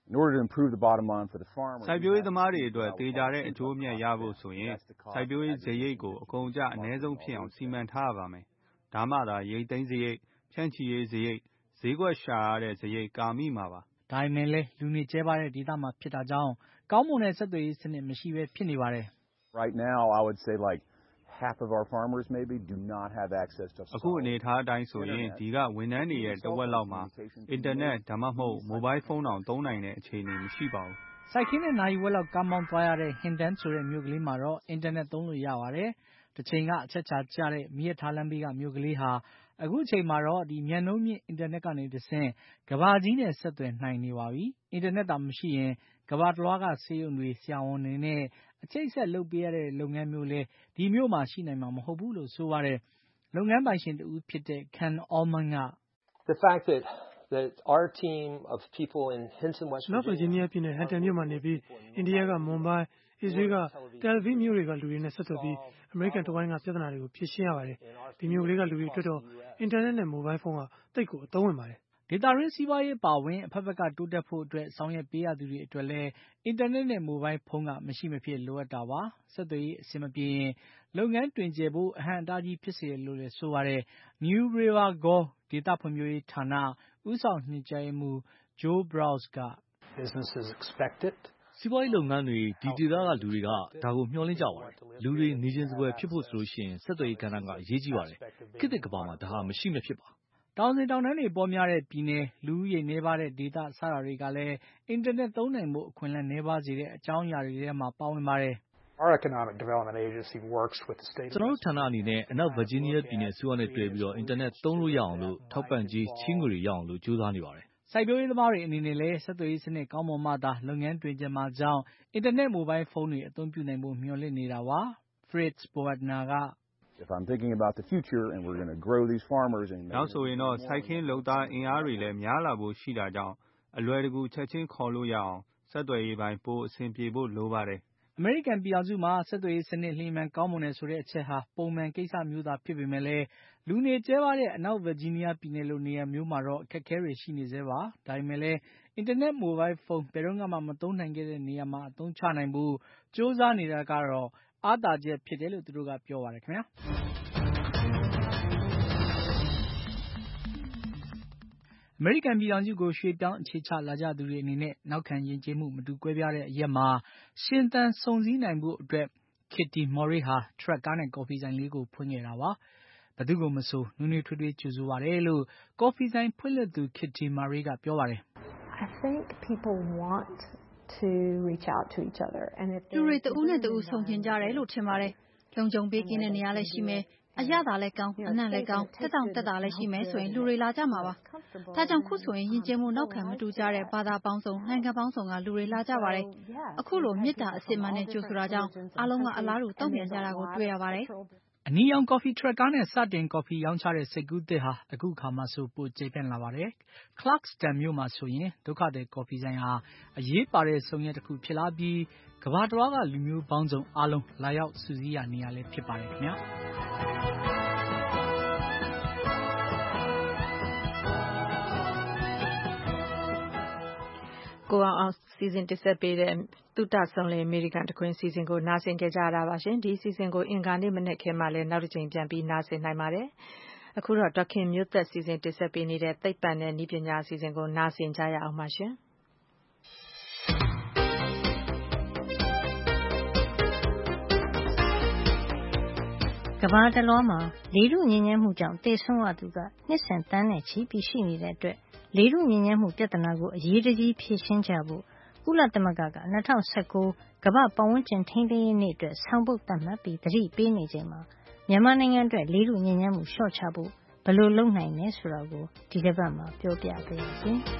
စိုက်ပျိုးရေးသမားတွေအတွက်သေချာတဲ့အကျိုးအမြတ်ရဖို့ဆိုရင်စိုက်ပျိုးရေးစရိတ်ကိုအကုန်အကျအနည်းဆုံးဖြစ်အောင်စီမံထားရပါမယ်။ဒါမှသာရိတ်သိမ်းစရိတ်ဖြန့်ချီရေးစရိတ်ဈေးကွက်ရှာရတဲ့စရိတ်ကာမိမှာပါ။ဒါပေမဲ့လည်းလူနေကျဲပါတဲ့ဒေသမှာဖြစ်တာကြောင့်ကောင်းမွန်တဲ့ဆက်သွယ်ရေးစနစ်မရှိဘဲဖြစ်နေပါတယ်။ Right now I would say like half of our farmers maybe do not have access to အခုအနေထားအတိုင်းဆိုရင်ဒီကဝန်ထမ်းတွေရဲ့တဝက်လောက်မှာအင်တာနက်ဒါမှမဟုတ်မိုဘိုင်းဖုန်းတောင်သုံးနိုင်တဲ့အခြေအနေမရှိပါဘူး။စိုက်ခင်းနဲ့နာရီဝက်လောက်ကားမောင်းသွားရတဲ့ Hinton ဆိုတဲ့မြို့ကလေးမှာတော့အင်တာနက်သုံးလို့ရပါတယ်။တစ်ချိန်ကအချက်ချာကျတဲ့မီးရထားလမ်းဘေးကမြို့ကလေးဟာအခုချိန်မှာတော့ဒီမြန်နှုန်းမြင့်အင်တာနက်ကနေတဆင့်ကမ္ဘာကြီးနဲ့ဆက်သွယ်နိုင်နေပါပြီ။အင်တာနက်သာမရှိရင်ကမ္ဘာတလွှားကဆေးရုံတွေဆရာဝန်တွေနဲ့အချိတ်ဆက်လုပ်ပေးရတဲ့လုပ်ငန်းမျိုးလဲဒီမြို့မှာရှိနိုင်မှာမဟုတ်ဘူးလို့ဆိုပါတယ်။လုပ်ငန်းပိုင်ရှင်တူဖြစ်တဲ့ Ken Allman က The fact that that our team of people in Hinton West Virginia ဗာဂျီးနီးယားပြည်နယ် Hinton မြို့မှာနေပြီးအိန္ဒိယကမွန်ဘိုင်းအစ္စရေးက Tel Aviv မြို့တွေကလူတွေနဲ့ဆက်သွယ်ပြီးအမေရိကန်တဝိုင်းကပြဿနာတွေကိုဖြေရှင်းရပါတယ်။ဒီမြို့ကလေးကလူတွေအတွက်တော့အင်တာနက်နဲ့မိုဘိုင်းဖုန်းကတိတ်ကိုအသုံးဝင်ပါတယ်။ဒေတာရင်းစီးပွားရေးပါဝင်အဖက်ဖက်ကတိုးတက်ဖို့အတွက်ဆောင်ရွက်ပေးရသူတွေအတွက်လည်းအင်တာနက်နဲ့မိုဘိုင်းဖုန်းကမရှိမဖြစ်လိုအပ်တာပါ။ဆက်သွယ်ရေးအဆင်မပြေရင်လုပ်ငန်းတွင်ကျယ်ဖို့အဟန့်အတားကြီးဖြစ်စေတယ်လို့လည်းဆိုပါတယ်။ New River Gulf ဒေတာဖွံ့ဖြိုးရေးဌာနဦးဆောင်ညွှန်ကြားရေးမှူး Joe Browse က Business is expected စီးပွားရေးလုပ်ငန်းတွေဒီဒေသကလူတွေကဒါကိုမျှော်လင့်ကြပါတယ်။လူတွေနေချင်းစပွဲဖြစ်ဖို့ဆိုလို့ရှိရင်ဆက်သွယ်ရေးကဏ္ဍကအရေးကြီးပါတယ်။ခေတ်သစ်ကမ္ဘာမှာဒါဟာမရှိမဖြစ်ပါ။တောင်စဉ်တောင်တန်းတွေပေါ်များတဲ့ပြည်နယ်လူဦးရေနည်းပါးတဲ့ဒေသစတာတွေကလည်းအင်တာနက်သုံးနိုင်ဖို့အခွင့်အလမ်းနည်းပါးစေတဲ့အကြောင်းအရာတွေထဲမှာပါဝင်ပါတယ်။ Our economic development agency works with the state ကျွန်တော်တို့ဌာနအနေနဲ့အနောက်ဗာဂျီးနီးယားပြည်နယ်အစိုးရနဲ့တွေ့ပြီးတော့အင်တာနက်သုံးလို့ရအောင်လို့ထောက်ပံ့ကြေးချင်းငွေတွေရအောင်လို့ကြိုးစားနေပါတယ်။စိုက်ပျိုးရေးသမားတွေအနေနဲ့လည်းဆက်သွယ်ရေးစနစ်ကောင်းမွန်မှသာလုပ်ငန်းတွင်ကျယ်မှာကြောင်းအင်တာနက်မိုဘိုင်းဖုန်းတွေအသုံးပြုနိုင်ဖို့မျှော်လင့်နေတာပါ။ Fritz Boertner က If I'm thinking about the future and we're going to grow these farmers and နောက်ဆိုရင်တော့စိုက်ခင်းလုပ်သားအင်အားတွေလည်းများလာဖို့ရှိတာကြောင့်အလွယ်တကူချက်ချင်းခေါ်လို့ရအောင်ဆက်သွယ်ရေးပိုင်းပိုအဆင်ပြေဖို့လိုပါတယ်။အမေရိကန်ပြည်ထောင်စုမှာဆက်သွယ်ရေးစနစ်လျင်မြန်ကောင်းမွန်တယ်ဆိုတဲ့အချက်ဟာပုံမှန်ကိစ္စမျိုးသာဖြစ်ပေမဲ့လည်းလူနေကျဲပါတဲ့အနောက်ဗာဂျီးနီးယားပြည်နယ်လိုနေရာမျိုးမှာတော့အခက်အခဲတွေရှိနေသေးပါ။ဒါပေမဲ့လည်းအင်တာနက်မိုဘိုင်းဖုန်းဘယ်တော့မှမသုံးနိုင်ခဲ့တဲ့နေရာမှာအသုံးချနိုင်ဖို့ကြိုးစားနေတာကတော့အားသာချက်ဖြစ်တယ်လို့သူတို့ကပြောပါတယ်ခင်ဗျာ။အမေရိကန်ပြည်ထောင်စုကိုရွှေ့ပြောင်းအခြေချလာကြသူတွေအနေနဲ့နောက်ခံယဉ်ကျေးမှုမတူကွဲပြားတဲ့အရက်မှာရှင်သန်ဆုံစည်းနိုင်ဖို့အတွက် Kitty Murray ဟာထရက်ကားနဲ့ကော်ဖီဆိုင်လေးကိုဖွင့်ခဲ့တာပါ။ဘယ်သူ့ကိုမဆိုနွေးနွေးထွေးထွေးကြိုဆိုပါတယ်လို့ကော်ဖီဆိုင်ဖွင့်လှစ်သူ Kitty Murray ကပြောပါတယ်။ I think people want to reach out to each other and if လူတွေတဦးနဲ့တဦးဆုံကျင်ကြတယ်လို့ထင်ပါတယ်။လုံခြုံပေးကင်းတဲ့နေရာလည်းရှိမယ်။အရသာလည်းကောင်းအနံ့လည်းကောင်းတက်တောင့်တက်တာလည်းရှိမယ်ဆိုရင်လူတွေလာကြမှာပါ။ဒါကြောင့်ခုဆိုရင်ယဉ်ကျေးမှုနောက်ခံမတူကြတဲ့ဘာသာပေါင်းစုံနိုင်ငံပေါင်းစုံကလူတွေလာကြပါတယ်။အခုလိုမေတ္တာအစစ်မှန်နဲ့ကြိုဆိုတာကြောင့်အားလုံးကအလားတူတုံ့ပြန်ကြတာကိုတွေ့ရပါတယ်။အနီရောင်ကော်ဖီထရက်ကားနဲ့စတင်ကော်ဖီရောင်းချတဲ့စိတ်ကူးသစ်ဟာအခုခါမှဆိုပိုကျယ်ပြန့်လာပါတယ်။ Clarkston မြို့မှာဆိုရင်ဒုက္ခသည်ကော်ဖီဆိုင်ဟာအရေးပါတဲ့ဆုံရက်တစ်ခုဖြစ်လာပြီးကမ္ဘာတလွှားကလူမျိုးပေါင်းစုံအားလုံးလာရောက်စုစည်းရနေရလဲဖြစ်ပါတယ်ခင်ဗျာ။ကိုအောင်အောင်စီစဉ်တင်ဆက်ပေးတဲ့သုတဆောင်လင်အမေရိကန်တခွင်စီစဉ်ကိုနားဆင်ကြကြတာပါရှင်ဒီစီစဉ်ကိုအင်္ဂါနေ့မနေ့ခင်မှလည်းနောက်တစ်ချိန်ပြန်ပြီးနားဆင်နိုင်ပါတယ်အခုတော့ဒေါက်ခင်မျိုးသက်စီစဉ်တင်ဆက်ပေးနေတဲ့သိပ္ပံနဲ့နည်းပညာစီစဉ်ကိုနားဆင်ကြရအောင်ပါရှင်ကမ္ဘာတလွှားမှာလေထုညစ်ညမ်းမှုကြောင့်သေဆုံးရသူကနှစ်စဉ်တန်းနဲ့ချီပြီးရှိနေတဲ့အတွက်လေထုညစ်ညမ်းမှုပြဿနာကိုအရေးတကြီးဖြေရှင်းကြဖို့ကုလသမဂ္ဂက၂၀၁၉ကမ္ဘာပတ်ဝန်းကျင်ထိန်းသိမ်းရေးနေ့အတွက်ဆောင်ပုဒ်သတ်မှတ်ပြီးသတိပေးနေချိန်မှာမြန်မာနိုင်ငံအတွက်လေထုညစ်ညမ်းမှုလျှော့ချဖို့ဘယ်လိုလုပ်နိုင်လဲဆိုတာကိုဒီတစ်ပတ်မှာပြောပြပေးပါမယ်။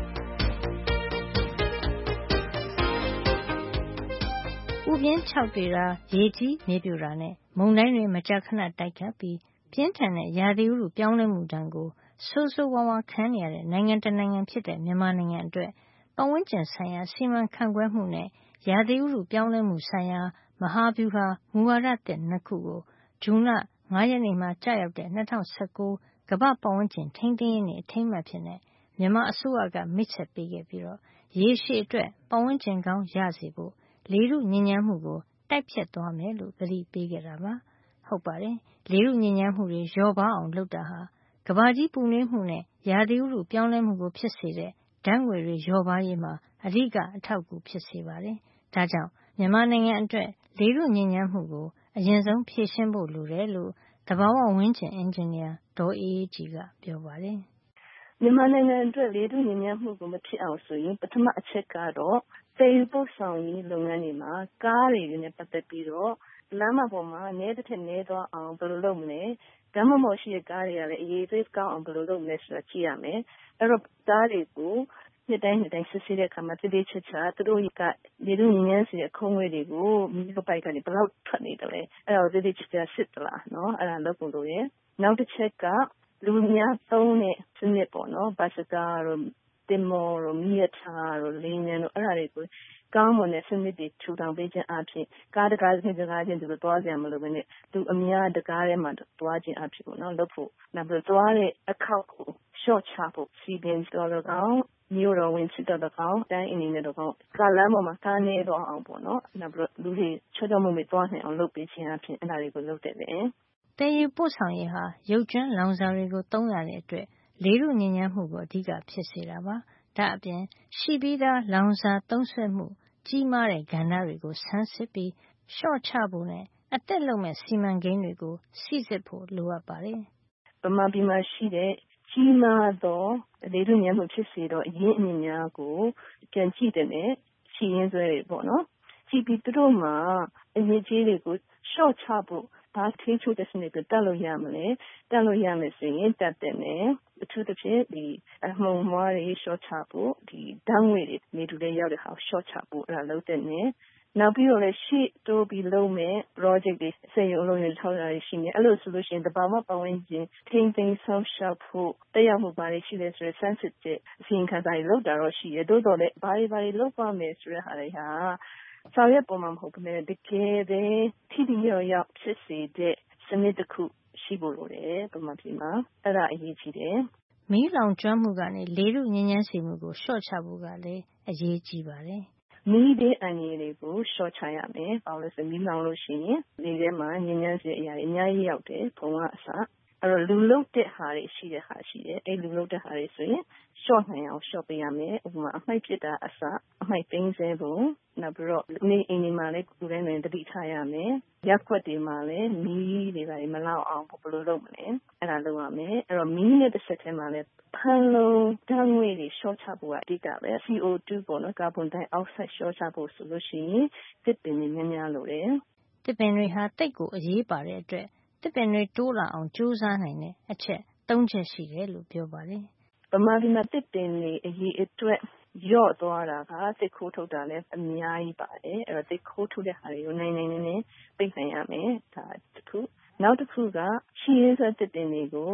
ဥပြင်းခြောက်တွေတာရေကြီးမြေပြိုတာနဲ့မုန်တိုင်းတွေမကြာခဏတိုက်ခတ်ပြီးပြင်းထန်တဲ့ရာသီဥတုပြောင်းလဲမှုဒဏ်ကိုဆိုးဆိုးဝါးဝါးခံနေရတဲ့နိုင်ငံတနိုင်ငံဖြစ်တဲ့မြန်မာနိုင်ငံအတွက်ပတ်ဝန်းကျင်ဆိုင်ရာစီမံခန့်ခွဲမှုနဲ့ရာသီဥတုပြောင်းလဲမှုဆိုင်ရာမဟာဗျူဟာမူဝါဒသစ်နှစ်ခုကိုဇွန်လ၅ရက်နေ့မှာကျရောက်တဲ့၂၀၁၉ကမ္ဘာပတ်ဝန်းကျင်ထိန်းသိမ်းရေးနေ့အထိမ်းအမှတ်ဖြစ်နေမြန်မာအစိုးရကမိတ်ဆက်ပေးခဲ့ပြီးတော့ရေရှည်အတွက်ပတ်ဝန်းကျင်ကောင်းရစေဖို့လေထုညစ်ညမ်းမှုကိုတိုက်ဖြတ်သွားမယ်လို့သတိပေးခဲ့တာပါဟုတ်ပါတယ်လေထုညစ်ညမ်းမှုတွေလျော့ပါအောင်လုပ်တာဟာကမ္ဘာကြီးပူနွေးမှုနဲ့ရာသီဥတုပြောင်းလဲမှုကိုဖြစ်စေတဲ့ဓာတ်ငွေတွေလျော့ပါရေးမှာအဓိကအထောက်အကူဖြစ်စေပါတယ်ဒါကြောင့်မြန်မာနိုင်ငံအတွက်လေထုညစ်ညမ်းမှုကိုအရင်ဆုံးဖြေရှင်းဖို့လိုတယ်လို့သဘာဝဝန်းကျင်အင်ဂျင်နီယာဒေါ်အေးအေးကြည်ကပြောပါတယ်မြန်မာနိုင်ငံအတွက်လေထုညစ်ညမ်းမှုကိုမဖြစ်အောင်ဆိုရင်ပထမအချက်ကတော့သယ်ယူပို့ဆောင်ရေးလုပ်ငန်းတွေမှာကားတွေနဲ့ပတ်သက်ပြီးတော့လမ်းမပေါ်မှာနဲတစ်ထက်နဲသွားအောင်ဘယ်လိုလုပ်မလဲကမ်းမမော်ရှိတဲ့ကားတွေကလည်းအရေးသေးကောင်းအောင်ဘယ်လိုလုပ်မလဲဆိုတာကြည့်ရမယ်အဲ့တော့ကားတွေကိုနှစ်တိုင်းနှစ်တိုင်းစစ်ဆေးတဲ့အခါမှာတိတိကျကျသူတို့ကလေထုညစ်ညမ်းစေတဲ့ခုံးငွေတွေကိုမြို့ပိုက်ကနေဘယ်လောက်ထွက်နေတယ်လဲအဲ့တော့တိတိကျကျစစ်သလားနော်အဲ့ဒါလုပ်ဖို့လိုတယ်နောက်တစ်ချက်ကလူများသုံးတဲ့စနစ်ပေါ့နော်ဘတ်စကားတို့တင်မော်တို့မြစ်ထားတို့လင်းညံတို့အဲ့ဒါတွေကိုကောင်းမွန်တဲ့စနစ်တွေထူထောင်ပေးခြင်းအပြင်ကားတကားချင်းတကားချင်းသူတို့သွားကြမလို့ပဲနဲ့သူအများတကားထဲမှာသွားခြင်းအဖြစ်ပေါ့နော်လုပ်ဖို့နောက်ပြီးသွားတဲ့အခောက်ကိုရှော့ချဖို့စီပင်တော်တော်ကောင်းမြို့တော်ဝင်စစ်တော်တော်ကောင်းတိုင်းအနေနဲ့တော့ကောင်းကားလမ်းပေါ်မှာကားနေတော့အောင်ပေါ့နော်နောက်ပြီးလူတွေချောချောမွေ့မွေ့သွားနိုင်အောင်လုပ်ပေးခြင်းအဖြစ်အဲ့ဒါတွေကိုလုပ်တယ်လေတည်ယူပို့ဆောင်ရေးဟာရုပ်ကျွမ်းလောင်စာတွေကိုသုံးရတဲ့အတွက်လေထုညစ်ညမ်းမှုကိုအဓိကဖြစ်စေတာပါဒါအပြင်ရှိပြီးသားလောင်စာသုံးစွဲမှုကြီးမားတဲ့ကဏ္ဍတွေကိုဆန်းစစ်ပြီးလျှော့ချဖို့နဲ့အသက်လုံမဲ့စီမံကိန်းတွေကိုစိစစ်ဖို့လိုအပ်ပါတယ်။ဗမာပြည်မှာရှိတဲ့ကြီးမားသောလေထုညစ်ညမ်းမှုဖြစ်စေသောအရင်းအမြစ်များကိုပြန်ကြည့်တဲ့နဲ့ရှိရင်းစွဲတွေပေါ့နော်။ကြည့်ပြီးသူတို့မှာအရေးကြီးတွေကိုလျှော့ချဖို့ဘာထိချိုးတဲ့စနစ်ကိုတက်လို့ရမလဲတက်လို့ရမယ်ဆိုရင်တက်တယ်မယ်အထူးသဖြင့်ဒီအမှုံမွားတွေရှော့ချဖို့ဒီဓာတ်ငွေတွေနေတူတဲ့ရောက်တဲ့ဟာရှော့ချဖို့အဲ့ဒါလုပ်တဲ့နဲ့နောက်ပြီးတော့လည်းရှေ့တိုးပြီးလုပ်မယ် project တွေစေရုံလုံးရထောက်ရရှိနေအဲ့လိုဆိုလို့ရှိရင်တဘာမှပတ်ဝန်းကျင်ထိန်းသိမ်းဆောင်ရှောက်ဖို့တက်ရောက်မှုပါရရှိတယ်ဆိုတော့ sensitive အစီရင်ခံစာတွေလုပ်တာတော့ရှိတယ်တိုးတော်လည်းဘာတွေဘာတွေလုပ်ပါမယ်ဆိုတဲ့ဟာတွေဟာဆောင်ရွက်ပုံမှာမဟုတ်ဘူးနဲ့တကယ်ပဲထိထိရောက်ရောက်ဖြစ်စေတဲ့စနစ်တစ်ခုရှိဖို့လိုတယ်ပုံမှန်ပြည်မှာအဲ့ဒါအရေးကြီးတယ်မီးလောင်ကျွမ်းမှုကနေလေထုညစ်ညမ်းစေမှုကိုလျှော့ချဖို့ကလည်းအရေးကြီးပါတယ်မီးတဲ့အန္တရာယ်တွေကိုလျှော့ချရမယ်။ဘာလို့လဲဆိုမီးလောင်လို့ရှိရင်လေထဲမှာညဉ့်ညမ်းစေတဲ့အရာတွေအများကြီးရောက်တယ်။ဘုံကအစအဲ့တော့လူလုတဲ့ဟာတွေရှိတဲ့ဟာရှိတယ်။အဲ့လူလုတဲ့ဟာတွေဆိုရင်လျှော့နိုင်အောင်လျှော့ပေးရမယ်။ဥပမာအမှိုက်ပစ်တာအစအမှိုက်သိမ်းဆဲဖို့နောက်ပြီးတော့နေအိမ်တွေမှာလည်းလူတိုင်းတွေတတိထားရမယ်။ရက်ွက်တွေမှာလည်းမီးတွေပါမလောက်အောင်ဘယ်လိုလုပ်မလဲ။အဲ့ဒါလုပ်ရမယ်။အဲ့တော့မီးနဲ့တစ်ဆက်တည်းမှာလည်းဖန်လုံးဓာတ်ငွေတွေလျှော့ချဖို့ကအဓိကပဲ C O two ပေါ့နော်ကာဗွန်ဒိုင်အောက်ဆိုဒ်လျှော့ချဖို့ဆိုလို့ရှိရင်တစ်ပင်တွေများများလိုတယ်တစ်ပင်တွေဟာတိတ်ကိုအရေးပါတဲ့အတွက်တစ်ပင်တွေတိုးလာအောင်ကြိုးစားနိုင်တဲ့အချက်သုံးချက်ရှိတယ်လို့ပြောပါတယ်ဗမာပြည်မှာတစ်ပင်တွေအရေးအတွက်ရော့သွားတာကတစ်ခိုးထုတ်တာလည်းအများကြီးပါတယ်အဲ့တော့တစ်ခိုးထုတ်တဲ့ဟာတွေကိုနိုင်နိုင်နေပိတ်နိုင်ရမယ်ဒါတစ်ခုနောက်တစ်ခုကရှင်းရင်းစတစ်ပင်တွေကို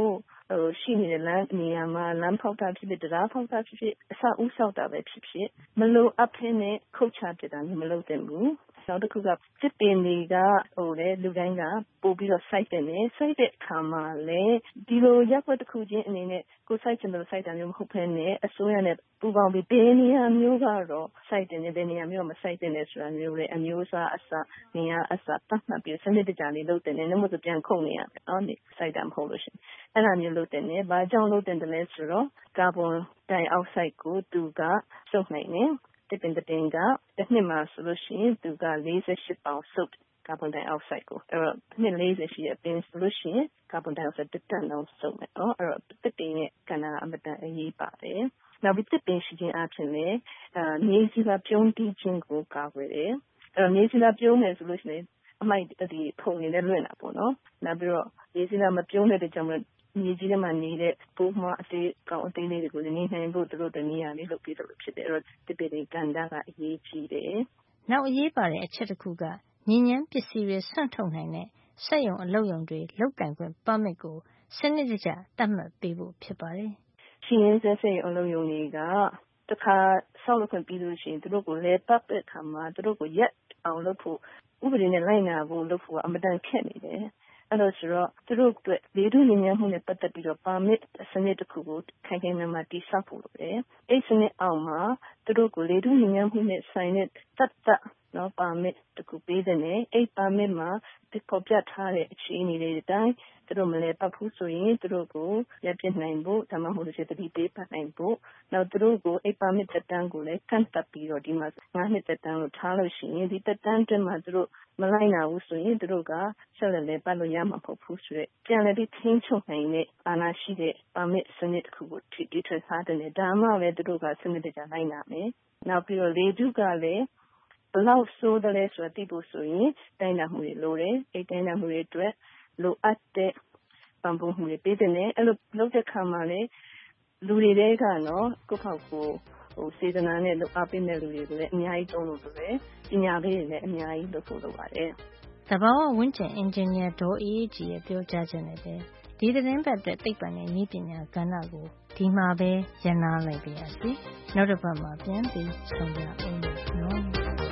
ဟိုရှိနေတဲ့လမ်းနေရာမှာလမ်းဖောက်တာဖြစ်ဖြစ်တရားဖောက်တာဖြစ်ဖြစ်အဆောက်အဦဆောက်တာပဲဖြစ်ဖြစ်မလိုအပ်ဖ ೇನೆ ခုတ်ချပြတာမျိုးမလုပ်သင့်ဘူးနောက်တစ်ခုကစစ်ပင်တွေကဟိုလေလူတိုင်းကပို့ပြီးတော့စိုက်တယ်နဲ့စိုက်တဲ့အခါမှာလေဒီလိုရပ်ကွက်တစ်ခုချင်းအနေနဲ့ကိုစိုက်ချင်လို့စိုက်တာမျိုးမဟုတ်ဘဲနဲ့အစိုးရနဲ့ပူးပေါင်းပြီးဘယ်နေရာမျိုးကတော့စိုက်တယ်နဲ့ဘယ်နေရာမျိုးမစိုက်တဲ့နဲ့ဆိုတာမျိုးလေအမျိုးအစားအစနေရာအစပတ်မှတ်ပြီးစနစ်တကျလေးလုပ်တယ်နဲ့နှမို့ဆိုပြန်ခုန်နေရတယ်နော်ဒီစိုက်တာမဟုတ်လို့ရှိရင်အဲ့ဒါမျိုးလုပ်တယ်နဲ့ဘာကြောင့်လုပ်တယ်လဲဆိုတော့ကာဗွန်ဒိုင်အောက်ဆိုက်ကိုသူကစုပ်နိုင်တယ်တစ်ပင်တစ်ပင်ကတစ်နှစ်မှာဆိုလို့ရှိရင်သူက၄၈ပေါင်စုပ်ကာဗွန်ဒိုင်အောက်ဆိုက်ကိုအဲ့တော့နှစ်၄၀ရှိတဲ့ပင်ဆိုလို့ရှိရင်ကာဗွန်ဒိုင်အောက်ဆိုက်တစ်တန်လုံးစုပ်မယ်နော်အဲ့တော့တစ်ပင်ရဲ့ကဏ္ဍအမတန်အရေးပါတယ်နောက်ပြီးတစ်ပင်ရှိခြင်းအပြင်လည်းအာမြေစီပါပြုံးတီးခြင်းကိုကာကွယ်တယ်အဲ့တော့မြေစီပါပြုံးမယ်ဆိုလို့ရှိရင်အမိုက်ဒီဖုန်နေတဲ့လွင့်တာပေါ့နော်နောက်ပြီးတော့မြေစီပါမပြုံးတဲ့ကြောင့်မြေကြီးထဲမှာနေတဲ့ပိုးမအသေးကောင်အသေးလေးတွေကိုနေနိုင်ဖို့သူတို့တနည်းအားဖြင့်လုပ်ပြီးတော့ဖြစ်တယ်အဲ့တော့တစ်ပင်တွေကဏ္ဍကအရေးကြီးတယ်နောက်အရေးပါတဲ့အချက်တစ်ခုကညဉ့်ဉန်းပစ္စည်းတွေဆွန့်ထုတ်နိုင်တဲ့စက်ရုံအလုပ်ရုံတွေလုတ်ကင်ခွင့်ပါမစ်ကိုစနစ်တကျသတ်မှတ်ပေးဖို့ဖြစ်ပါတယ်ရှိရင်းစက်စက်ရုံအလုပ်ရုံတွေကတခါဆောက်လုပ်ခွင့်ပြီးလို့ရှိရင်သူတို့ကိုလဲပတ်တဲ့အခါမှာသူတို့ကိုရက်အောင်လုပ်ဖို့ဥပဒေနဲ့လိုက်နာဖို့လုပ်ဖို့အမတန်ခက်နေတယ်အဲ့လိုဆိုတော့သူတို့အတွက်လေထုညဉ့်ဉန်းမှုနဲ့ပတ်သက်ပြီးတော့ပါမစ်စနစ်တစ်ခုကိုခိုင်ခိုင်မာမာတည်ဆောက်ဖို့လိုတယ်အဲ့စနစ်အောက်မှာသူတို့ကိုလေထုညဉ့်ဉန်းမှုနဲ့ဆိုင်တဲ့တတ်တတ်နော်ပါမစ်တစ်ခုပေးတဲ့နဲ့အဲ့ပါမစ်မှာဒီပေါ်ပြထားတဲ့အခြေအနေတွေအတိုင်းသူတို့မလဲပတ်ဖို့ဆိုရင်သူတို့ကိုရပ်ပြနိုင်ဖို့ဒါမှမဟုတ်လို့ရှိရင်တတိပေးပတ်နိုင်ဖို့နောက်သူတို့ကိုအဲ့ပါမစ်တက်တန်းကိုလည်းကန့်တက်ပြီးတော့ဒီမှာငါးနှစ်တက်တန်းလို့ထားလို့ရှိရင်ဒီတက်တန်းအတွင်းမှာသူတို့မလိုက်နိုင်ဘူးဆိုရင်သူတို့ကဆက်လက်လဲပတ်လို့ရမှာမဟုတ်ဘူးဆိုတော့ပြန်လည်းပြီးချင်းချုပ်နိုင်တဲ့အာဏာရှိတဲ့ပါမစ်စနစ်တစ်ခုကိုတည်ထွင်ထားတဲ့ဒါမှလည်းသူတို့ကစနစ်တကျလိုက်နာမယ်နောက်ပြီးတော့လေထုကလည်းဘလောက်ဆိုးတယ်လဲဆိုတော့သိဖို့ဆိုရင်တိုင်းတာမှုတွေလိုတယ်အဲ့တိုင်းတာမှုတွေအတွက်လိုအပ်တဲ့ပံ့ပိုးမှုတွေပေးတဲ့နဲ့အဲ့လိုလုပ်တဲ့ခါမှာလေလူတွေတဲကနော်ကိုယ့်ဖောက်ကိုဟိုစေတနာနဲ့လုပ်အပ်ပေးတဲ့လူတွေကိုလည်းအများကြီးတုံးလို့ဆိုပဲပညာပေးတွေလည်းအများကြီးလုပ်ဖို့လုပ်ပါတယ်သဘာဝဝန်းကျင်အင်ဂျင်နီယာဒေါ်အေးအေးကြည်ရဲ့ပြောကြားချက်နဲ့ပဲဒီသတင်းပတ်တဲ့သိပ္ပံနဲ့နည်းပညာကဏ္ဍကိုဒီမှာပဲရနာလိုက်ပါရစေနောက်တစ်ပတ်မှာပြန်ပြီးဆုံကြအောင်နော်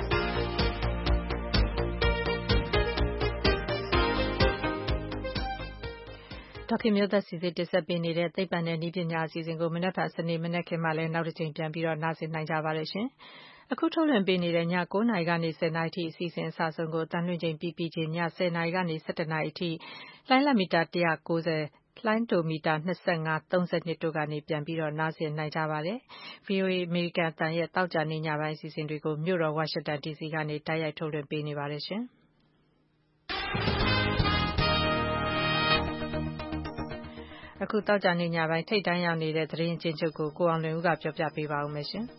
ဒေါက်ခင်မျိုးသက်စီစစ်တင်ဆက်ပေးနေတဲ့သိပ္ပံနဲ့နည်းပညာအစီအစဉ်ကိုမနက်ဖြန်စနေမနက်ခင်းမှလည်းနောက်တစ်ချိန်ပြန်ပြီးတော့နားဆင်နိုင်ကြပါရရှင်။အခုထုတ်လွှင့်ပေးနေတဲ့ည၉နာရီကနေ၁၀နာရီထိအစီအစဉ်အစဆုံးကိုတန်လွှင့်ချိန်ပြီးပြီးချင်းည၁၀နာရီကနေ၁၁နာရီထိလိုင်းလက်မီတာ၁၉၀လိုင်းတိုမီတာ၂၅ ၃၂တို့ကနေပြန်ပြီးတော့နားဆင်နိုင်ကြပါတယ်။ ဗွီအိုအေအမေရိကန်အသံရဲ့တောက်ကြနေညပိုင်းအစီအစဉ်တွေကိုမြို့တော်ဝါရှင်တန်ဒီစီကနေတိုက်ရိုက်ထုတ်လွှင့်ပေးနေပါတယ်ရှင်။အခုတောက်ကြနေညပိုင်းထိတ်တန်းရောက်နေတဲ့သတင်းချင်းချုပ်ကိုကိုအောင်လွင်ဦးကပြောပြပေးပါဦးမယ်ရှင်။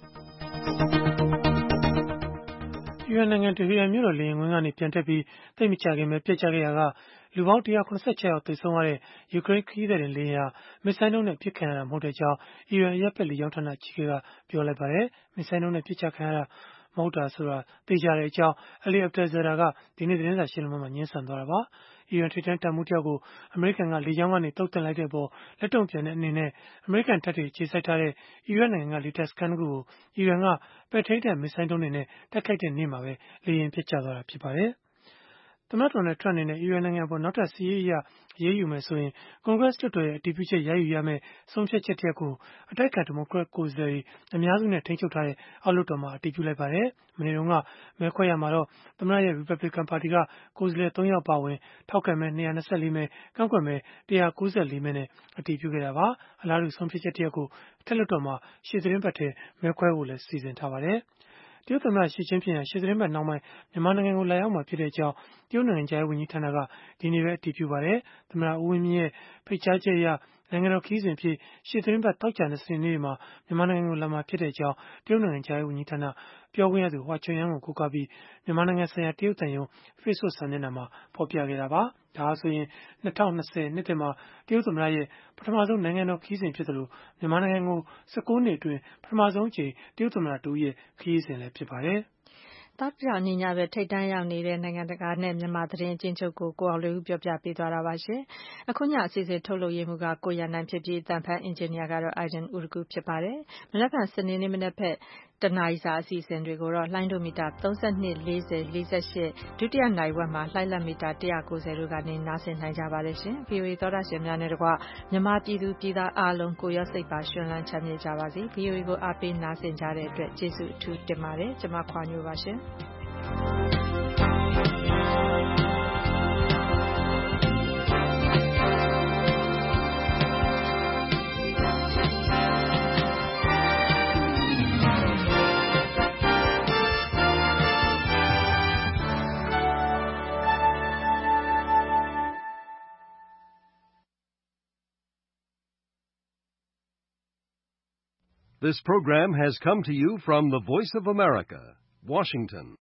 အီရန်နိုင်ငံတဟီရန်မြို့တော်လေယာဉ်ကွင်းကနေပြန်တက်ပြီးသိပ်မကြခင်ပဲပြစ်ကျခဲ့ရာကလူပေါင်း၁၇၆ယောက်သေဆုံးခဲ့တဲ့ယူကရိန်းခရီးသည်တင်လေယာဉ်ဟာမစ်ဆိုင်းဒုံးနဲ့ပစ်ခတ်ရတာမဟုတ်တဲ့အကြောင်းအီရန်အရပ်ဘက်လေကြောင်းဌာနကြီးကပြောလိုက်ပါတယ်။မစ်ဆိုင်းဒုံးနဲ့ပစ်ချခံရတာမဟုတ်တာဆိုတာသိကြတဲ့အကြောင်းအလီအက်တာဇာဒါကဒီနေ့သတင်းစာရှင်းလင်းပွဲမှာညှင်းဆန်သွားတာပါ။အီရန်ထိပ်တန်းတပ်မှူးတယောက်ကိုအမေရိကန်ကလေကြောင်းကနေတုတ်တင်လိုက်တဲ့အပေါ်လက်တုံ့ပြန်တဲ့အနေနဲ့အမေရိကန်တပ်တွေခြေစိုက်ထားတဲ့အီရတ်နိုင်ငံကလေတပ်စခန်းတစ်ခုကိုအီရန်ကပဲ့ထိန်းတပ်မစ်ဆိုင်းဒုံးတွေနဲ့တိုက်ခိုက်တဲ့နေ့မှာပဲလေယာဉ်ပျက်ကျသွားတာဖြစ်ပါတယ်။သမ္မတဒေါ်နယ်ထရမ့်အနေနဲ့အီရန်နိုင်ငံပေါ်နောက်ထပ်စစ်ရေးအရအရေးယူမယ်ဆိုရင်ကွန်ဂရက်လွှတ်တော်ရဲ့အတည်ပြုချက်ရယူရမယ့်ဆုံးဖြတ်ချက်တစ်ရပ်ကိုအတိုက်အခံဒီမိုကရက်ကိုယ်စားလှယ်တွေအများစုနဲ့ထိန်းချုပ်ထားတဲ့အောက်လွှတ်တော်မှာအတည်ပြုလိုက်ပါတယ်။မနေ့တုန်းကမဲခွဲရမှာတော့သမ္မတရဲ့ Republican ပါတီကကိုယ်စားလှယ်သုံးယောက်ပါဝင်ထောက်ခံမဲ၂၂၄မဲကန့်ကွက်မဲ၁၉၄မဲနဲ့အတည်ပြုခဲ့တာပါ။အလားတူဆုံးဖြတ်ချက်တစ်ရပ်ကိုအထက်လွှတ်တော်မှာရှေ့သီတင်းပတ်ထဲမဲခွဲဖို့လည်းစီစဉ်ထားပါတယ်။တရုတ်သမ္မတရှီကျင်းဖျင်ဟာရှေ့သီတင်းပတ်နှောင်းပိုင်းမြန်မာနိုင်ငံကိုလာရောက်မှာဖြစ်ကြောင်းတရုတ်နိုင်ငံခြားရေးဝန်ကြီးဌာနကဒီနေ့ပဲအတည်ပြုပါတယ်။သမ္မတဦးဝင်းမြင့်ရဲ့ဖိတ်ကြားချက်အရနိုင်ငံတော်ခရီးစဉ်အဖြစ်ရှေ့သီတင်းပတ်သောကြာနဲ့စနေနေ့မှာမြန်မာနိုင်ငံကိုလာမှာဖြစ်ကြောင်းတရုတ်နိုင်ငံခြားရေးဝန်ကြီးဌာနပြောခွင့်ရသူဟွာချွန်ယန်ကိုကိုးကားပြီးမြန်မာနိုင်ငံဆိုင်ရာတရုတ်သံရုံး Facebook စာမျက်နှာမှာဖော်ပြခဲ့တာပါ။ဒါဆိုရင်၂၀၂၀နှစ်သစ်မှာတရုတ်သမ္မတရဲ့ပထမဆုံးနိုင်ငံတော်ခရီးစဉ်ဖြစ်သလိုမြန်မာနိုင်ငံကို၁၉နှစ်အတွင်းပထမဆုံးအကြိမ်တရုတ်သမ္မတတူရဲ့ခရီးစဉ်လည်းဖြစ်ပါတယ်။တောက်ကြောင်ညီညာပဲထိတ်တန်းရောက်နေတဲ့နိုင်ငံတကာနဲ့မြန်မာသတင်းအကျဉ်းချုပ်ကိုကိုအောင်လေးဦးပြောပြပေးသွားတာပါရှင်။အခုညအစီအစဉ်ထုတ်လုပ်ရမှုကကိုရန်နိုင်ဖြစ်ပြီးအတန်ဖန်အင်ဂျင်နီယာကတော့ Aidan Urgu ဖြစ်ပါတယ်။မနက်ဖြန်စနေနေ့မနက်ဖက်တနာရီစာအစီအစဉ်တွေကိုတော့လှိုင်းဒိုမီတာသုံး၂ ၄၀ ၄၈ဒုတိယနိုင်ဝက်မှာလှိုင်းလက်မီတာ၁၉၀တို့ကနေနားဆင်နိုင်ကြပါတယ်ရှင်။ ဗွီအိုအေသောတာရှင်များနဲ့တကွမြန်မာပြည်သူပြည်သားအားလုံးကိုရောစိတ်ပါရှင်လန်းချမ်းမြေ့ကြပါစေ။ ဗွီအိုအေကိုအားပေးနားဆင်ကြတဲ့အတွက်ကျေးဇူးအထူးတင်ပါတယ်။ကျွန်မခွာညိုပါရှင်။ This program has come to you from the Voice of America, Washington.